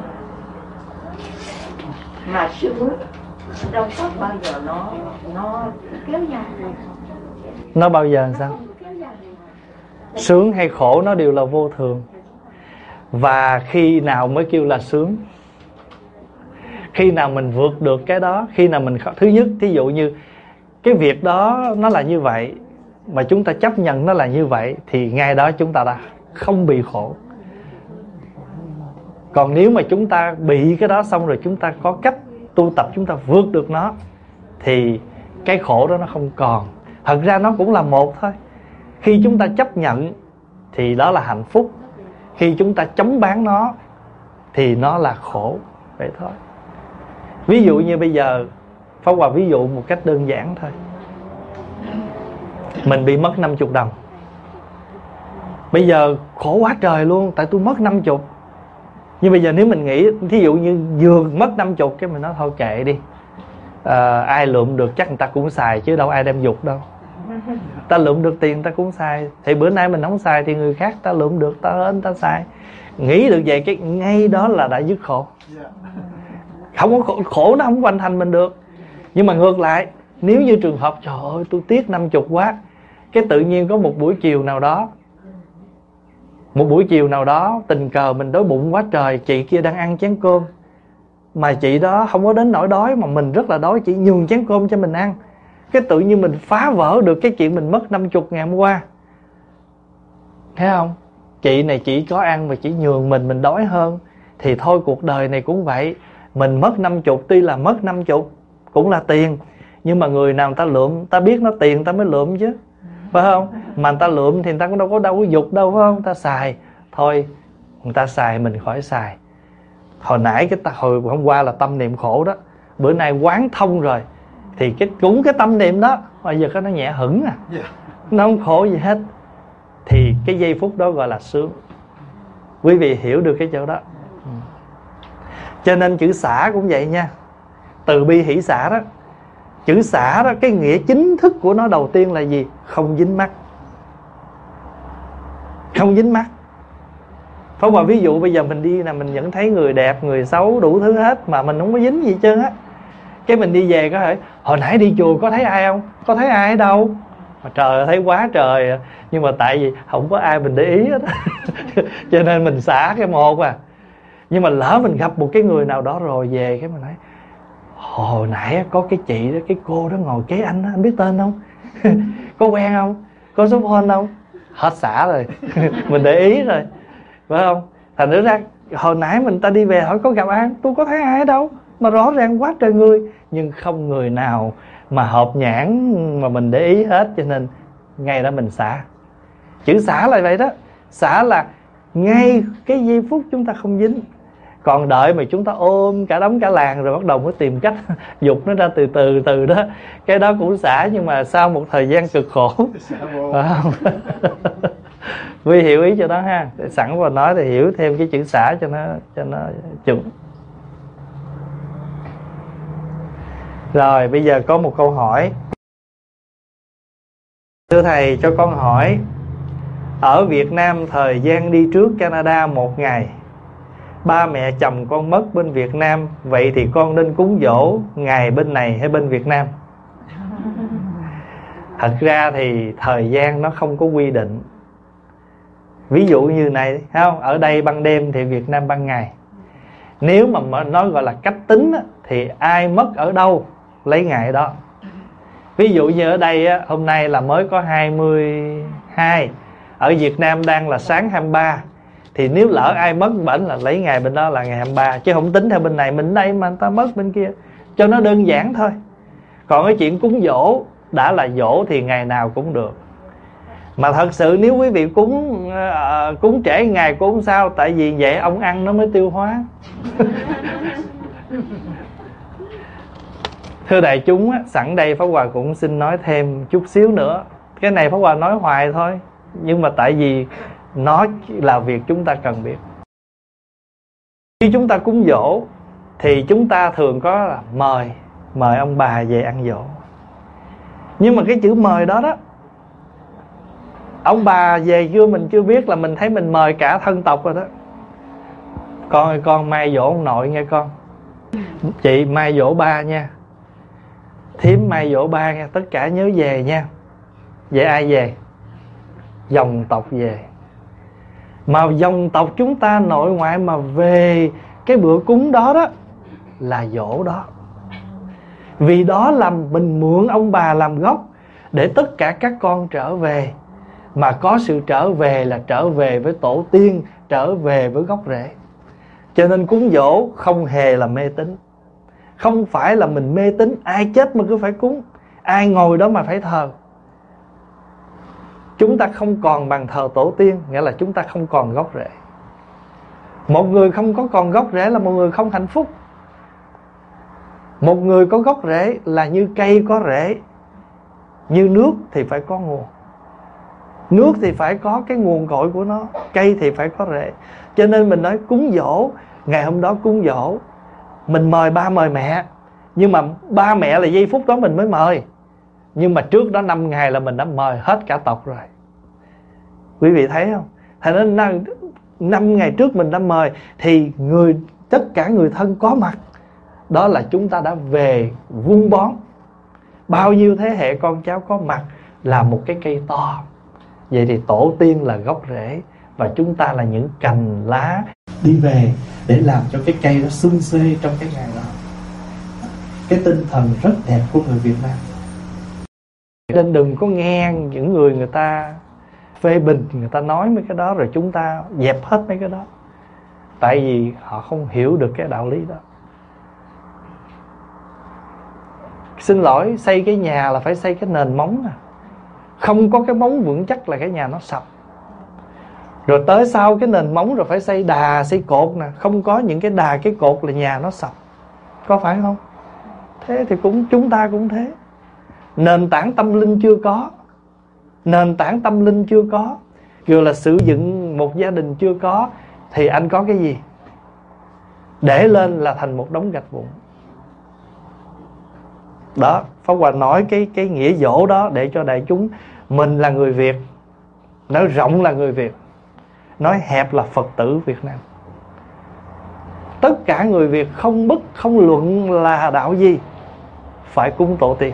Mà sướng đâu có bao giờ nó nó kéo dài. Nó bao giờ sao? Sướng hay khổ nó đều là vô thường. Và khi nào mới kêu là sướng? Khi nào mình vượt được cái đó, khi nào mình thứ nhất, thí dụ như cái việc đó nó là như vậy mà chúng ta chấp nhận nó là như vậy thì ngay đó chúng ta đã không bị khổ. Còn nếu mà chúng ta bị cái đó xong rồi chúng ta có cách tu tập chúng ta vượt được nó thì cái khổ đó nó không còn. Thật ra nó cũng là một thôi. Khi chúng ta chấp nhận thì đó là hạnh phúc. Khi chúng ta chống bán nó thì nó là khổ. Vậy thôi. Ví dụ như bây giờ Pháp Hòa ví dụ một cách đơn giản thôi. Mình bị mất năm mươi đồng. Bây giờ khổ quá trời luôn, tại tôi mất năm mươi. Nhưng bây giờ nếu mình nghĩ, thí dụ như vừa mất năm mươi, cái mình nói thôi kệ đi, à, ai lượm được chắc người ta cũng xài, chứ đâu ai đem dục đâu. Ta lượm được tiền ta cũng xài. Thì bữa nay mình không xài thì người khác ta lượm được, ta đến ta xài. Nghĩ được vậy cái ngay đó là đã dứt khổ. Không có khổ, khổ nó không hoàn thành mình được. Nhưng mà ngược lại, nếu như trường hợp trời ơi tôi tiếc năm mươi quá, cái tự nhiên có một buổi chiều nào đó, Một buổi chiều nào đó tình cờ mình đói bụng quá trời, chị kia đang ăn chén cơm mà chị đó không có đến nỗi đói, mà mình rất là đói, chị nhường chén cơm cho mình ăn. Cái tự nhiên mình phá vỡ được cái chuyện mình mất năm mươi ngàn hôm qua. Thấy không? Chị này chỉ có ăn và chỉ nhường mình, mình đói hơn. Thì thôi cuộc đời này cũng vậy. Mình mất năm chục, tuy là mất năm chục cũng là tiền, nhưng mà người nào người ta lượm, ta biết nó tiền ta mới lượm chứ, phải không? Mà người ta lượm thì người ta cũng đâu có đâu có dục đâu, phải không? Người ta xài, thôi người ta xài mình khỏi xài. Hồi nãy cái hồi hôm qua là tâm niệm khổ đó, bữa nay quán thông rồi thì cái cũng cái tâm niệm đó bây giờ cái nó nhẹ hững à, nó không khổ gì hết. Thì cái giây phút đó gọi là sướng. Quý vị hiểu được cái chỗ đó. Cho nên chữ xả cũng vậy nha. Từ bi hỷ xả đó, chữ xả đó, cái nghĩa chính thức của nó đầu tiên là gì? Không dính mắc. Không dính mắc. Phải không? Ví dụ bây giờ mình đi là mình vẫn thấy người đẹp, người xấu, đủ thứ hết, mà mình không có dính gì hết trơn á. Cái mình đi về có thể hồi nãy đi chùa có thấy ai không? Có thấy ai ở đâu? Mà trời ơi, thấy quá trời. Nhưng mà tại vì không có ai mình để ý hết cho nên mình xả cái một à. Nhưng mà lỡ mình gặp một cái người nào đó rồi về cái mình nói hồi nãy có cái chị đó, cái cô đó ngồi kế anh đó, anh biết tên không? Có quen không? Có số phone không? Hết xả rồi mình để ý rồi, phải không? Thành thử ra hồi nãy mình ta đi về hỏi có gặp ai, tôi có thấy ai ở đâu, mà rõ ràng quá trời người, nhưng không người nào mà hợp nhãn mà mình để ý hết. Cho nên ngay đó mình xả. Chữ xả là vậy đó. Xả là ngay cái giây phút chúng ta không dính. Còn đợi mà chúng ta ôm cả đống cả làng rồi bắt đầu mới tìm cách dục nó ra từ từ từ đó, cái đó cũng xả, nhưng mà sau một thời gian cực khổ, phải không? Quý hiểu ý cho đó ha. Sẵn vào nói thì hiểu thêm cái chữ xả cho nó cho nó chuẩn. Rồi bây giờ có một câu hỏi. Thưa thầy, cho con hỏi, ở Việt Nam thời gian đi trước Canada một ngày, ba mẹ chồng con mất bên Việt Nam, vậy thì con nên cúng dỗ ngày bên này hay bên Việt Nam? Thật ra thì thời gian nó không có quy định. Ví dụ như này, thấy không? Ở đây ban đêm thì Việt Nam ban ngày. Nếu mà nói gọi là cách tính thì ai mất ở đâu lấy ngày đó. Ví dụ như ở đây hôm nay là mới có hai mươi hai, ở Việt Nam đang là sáng hai mươi ba, thì nếu lỡ ai mất bển là lấy ngày bên đó là ngày hai mươi ba, chứ không tính theo bên này mình đây mà người ta mất bên kia, cho nó đơn giản thôi. Còn cái chuyện cúng dỗ, đã là dỗ thì ngày nào cũng được. Mà thật sự nếu quý vị cúng uh, cúng trễ ngày cũng không sao, tại vì vậy ông ăn nó mới tiêu hóa. Thưa đại chúng, sẵn đây Pháp Hòa cũng xin nói thêm chút xíu nữa. Cái này Pháp Hòa nói hoài thôi, nhưng mà tại vì nó là việc chúng ta cần biết. Khi chúng ta cúng dỗ thì chúng ta thường có là mời Mời ông bà về ăn dỗ. Nhưng mà cái chữ mời đó đó, ông bà về chưa mình chưa biết là mình thấy mình mời cả thân tộc rồi đó. Con ơi con mai dỗ ông nội nghe con, chị mai dỗ ba nha, thím mai dỗ ba nha, tất cả nhớ về nha. Vậy ai về? Dòng tộc về. Mà dòng tộc chúng ta nội ngoại mà về cái bữa cúng đó đó là dỗ đó. Vì đó là mình mượn ông bà làm gốc để tất cả các con trở về. Mà có sự trở về là trở về với tổ tiên, trở về với gốc rễ. Cho nên cúng dỗ không hề là mê tín. Không phải là mình mê tín ai chết mà cứ phải cúng, ai ngồi đó mà phải thờ. Chúng ta không còn bằng thờ tổ tiên, nghĩa là chúng ta không còn gốc rễ. Một người không có còn gốc rễ là một người không hạnh phúc. Một người có gốc rễ là như cây có rễ, như nước thì phải có nguồn. Nước thì phải có cái nguồn cội của nó, cây thì phải có rễ. Cho nên mình nói cúng dỗ, ngày hôm đó cúng dỗ, mình mời ba mời mẹ. Nhưng mà ba mẹ là giây phút đó mình mới mời, nhưng mà trước đó năm ngày là mình đã mời hết cả tộc rồi. Quý vị thấy không? Thành nên năm ngày trước mình đã mời, thì người tất cả người thân có mặt, đó là chúng ta đã về vun bón. Bao nhiêu thế hệ con cháu có mặt là một cái cây to. Vậy thì tổ tiên là gốc rễ, và chúng ta là những cành lá đi về để làm cho cái cây nó sum xuê trong cái ngày đó. Cái tinh thần rất đẹp của người Việt Nam. Nên đừng có nghe những người người ta phê bình, người ta nói mấy cái đó rồi chúng ta dẹp hết mấy cái đó. Tại vì họ không hiểu được cái đạo lý đó. Xin lỗi, xây cái nhà là phải xây cái nền móng à. Không có cái móng vững chắc là cái nhà nó sập. Rồi tới sau cái nền móng rồi phải xây đà, xây cột nè. Không có những cái đà, cái cột là nhà nó sập. Có phải không? Thế thì cũng chúng ta cũng thế. Nền tảng tâm linh chưa có, nền tảng tâm linh chưa có, kêu là sử dụng một gia đình chưa có, thì anh có cái gì? Để lên là thành một đống gạch vụn. Đó, Pháp Hòa nói cái, cái nghĩa dỗ đó để cho đại chúng. Mình là người Việt, nói rộng là người Việt, nói hẹp là Phật tử Việt Nam. Tất cả người Việt không bất không luận là đạo gì phải cúng tổ tiên.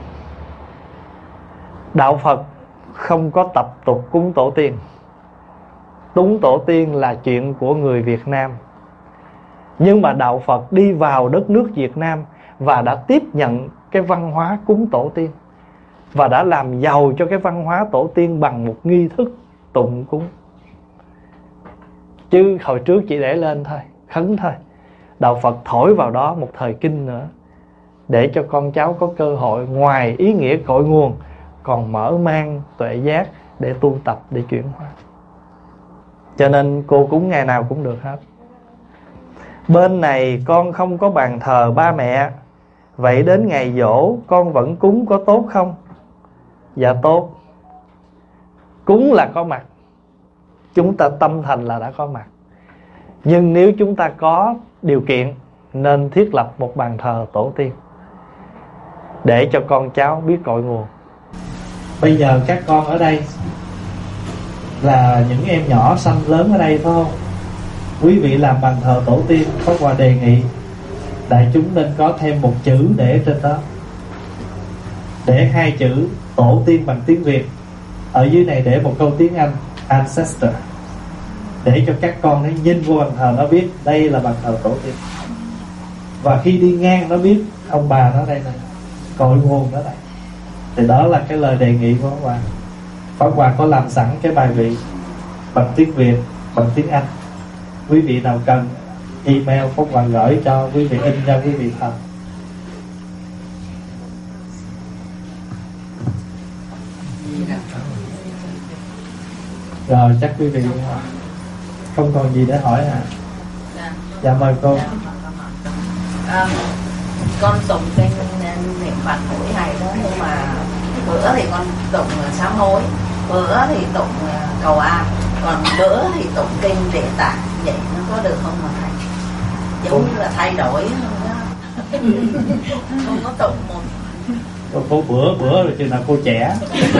Đạo Phật không có tập tục cúng tổ tiên. Cúng tổ tiên là chuyện của người Việt Nam. Nhưng mà đạo Phật đi vào đất nước Việt Nam và đã tiếp nhận cái văn hóa cúng tổ tiên, và đã làm giàu cho cái văn hóa tổ tiên bằng một nghi thức tụng cúng. Chứ hồi trước chỉ để lên thôi, khấn thôi. Đạo Phật thổi vào đó một thời kinh nữa, để cho con cháu có cơ hội ngoài ý nghĩa cội nguồn còn mở mang tuệ giác để tu tập, để chuyển hóa. Cho nên cô cúng ngày nào cũng được hết. Bên này con không có bàn thờ ba mẹ, vậy đến ngày giỗ con vẫn cúng có tốt không? Dạ tốt. Cúng là có mặt, chúng ta tâm thành là đã có mặt. Nhưng nếu chúng ta có điều kiện, nên thiết lập một bàn thờ tổ tiên để cho con cháu biết cội nguồn. Bây giờ các con ở đây là những em nhỏ sanh lớn ở đây phải không? Quý vị làm bàn thờ tổ tiên, Pháp Hòa đề nghị đại chúng nên có thêm một chữ để trên đó, để hai chữ tổ tiên bằng tiếng Việt, ở dưới này để một câu tiếng Anh ancestor, để cho các con nó nhìn vô bàn thờ nó biết đây là bàn thờ tổ tiên. Và khi đi ngang nó biết ông bà nó đây này, cội nguồn nó đây. Thì đó là cái lời đề nghị của Pháp Hòa. Pháp Hòa có làm sẵn cái bài vị bằng tiếng Việt, bằng tiếng Anh. Quý vị nào cần email Pháp Hòa gửi cho quý vị, in cho quý vị thật. Rồi chắc quý vị không còn gì để hỏi à? Dạ, dạ mời cô. Dạ. À, con tụng kinh niệm Phật mỗi ngày đó, nhưng mà bữa thì con tụng sám hối, bữa thì tụng cầu an, còn bữa thì tụng kinh Địa Tạng. Vậy nó có được không mà thầy? Giống như là thay đổi không đó. Không có tụng một. Cô, cô bữa bữa rồi chừng nào cô trẻ.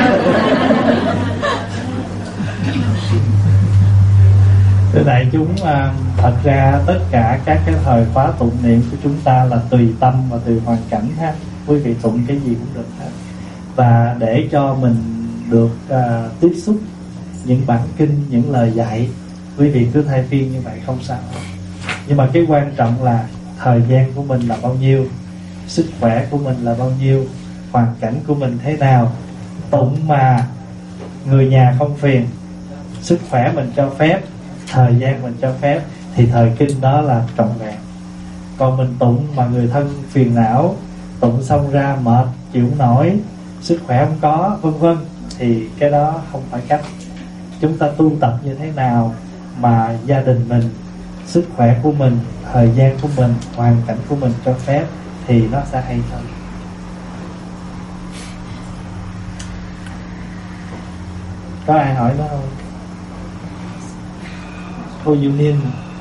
Thưa đại chúng, thật ra tất cả các cái thời khóa tụng niệm của chúng ta là tùy tâm và tùy hoàn cảnh ha. Quý vị tụng cái gì cũng được hết. Và để cho mình được uh, tiếp xúc những bản kinh, những lời dạy, quý vị cứ thay phiên như vậy không sao. Nhưng mà cái quan trọng là thời gian của mình là bao nhiêu, sức khỏe của mình là bao nhiêu, hoàn cảnh của mình thế nào. Tụng mà người nhà không phiền, sức khỏe mình cho phép, thời gian mình cho phép, thì thời kinh đó là trọn vẹn. Còn mình tụng mà người thân phiền não, tụng xong ra mệt, chịu không nổi, sức khỏe không có, vân vân, thì cái đó không phải cách. Chúng ta tu tập như thế nào mà gia đình mình, sức khỏe của mình, thời gian của mình, hoàn cảnh của mình cho phép, thì nó sẽ hay hơn. Có ai hỏi nó không? Cô Diệu Liên.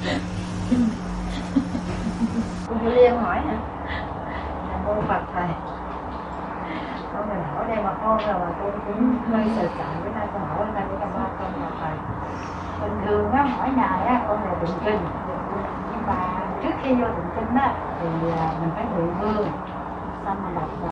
Cô Diệu Liên hỏi hả? Cô Phật thầy. Con mình hỏi đây mà con rồi mà cô cũng hơi sợ sợ với nay con hỏi nay với con ba con là thầy. Bình thường á hỏi ngày á con là tụng kinh, nhưng mà trước khi vô tụng kinh á thì mình phải hồi hương, xong mình đọc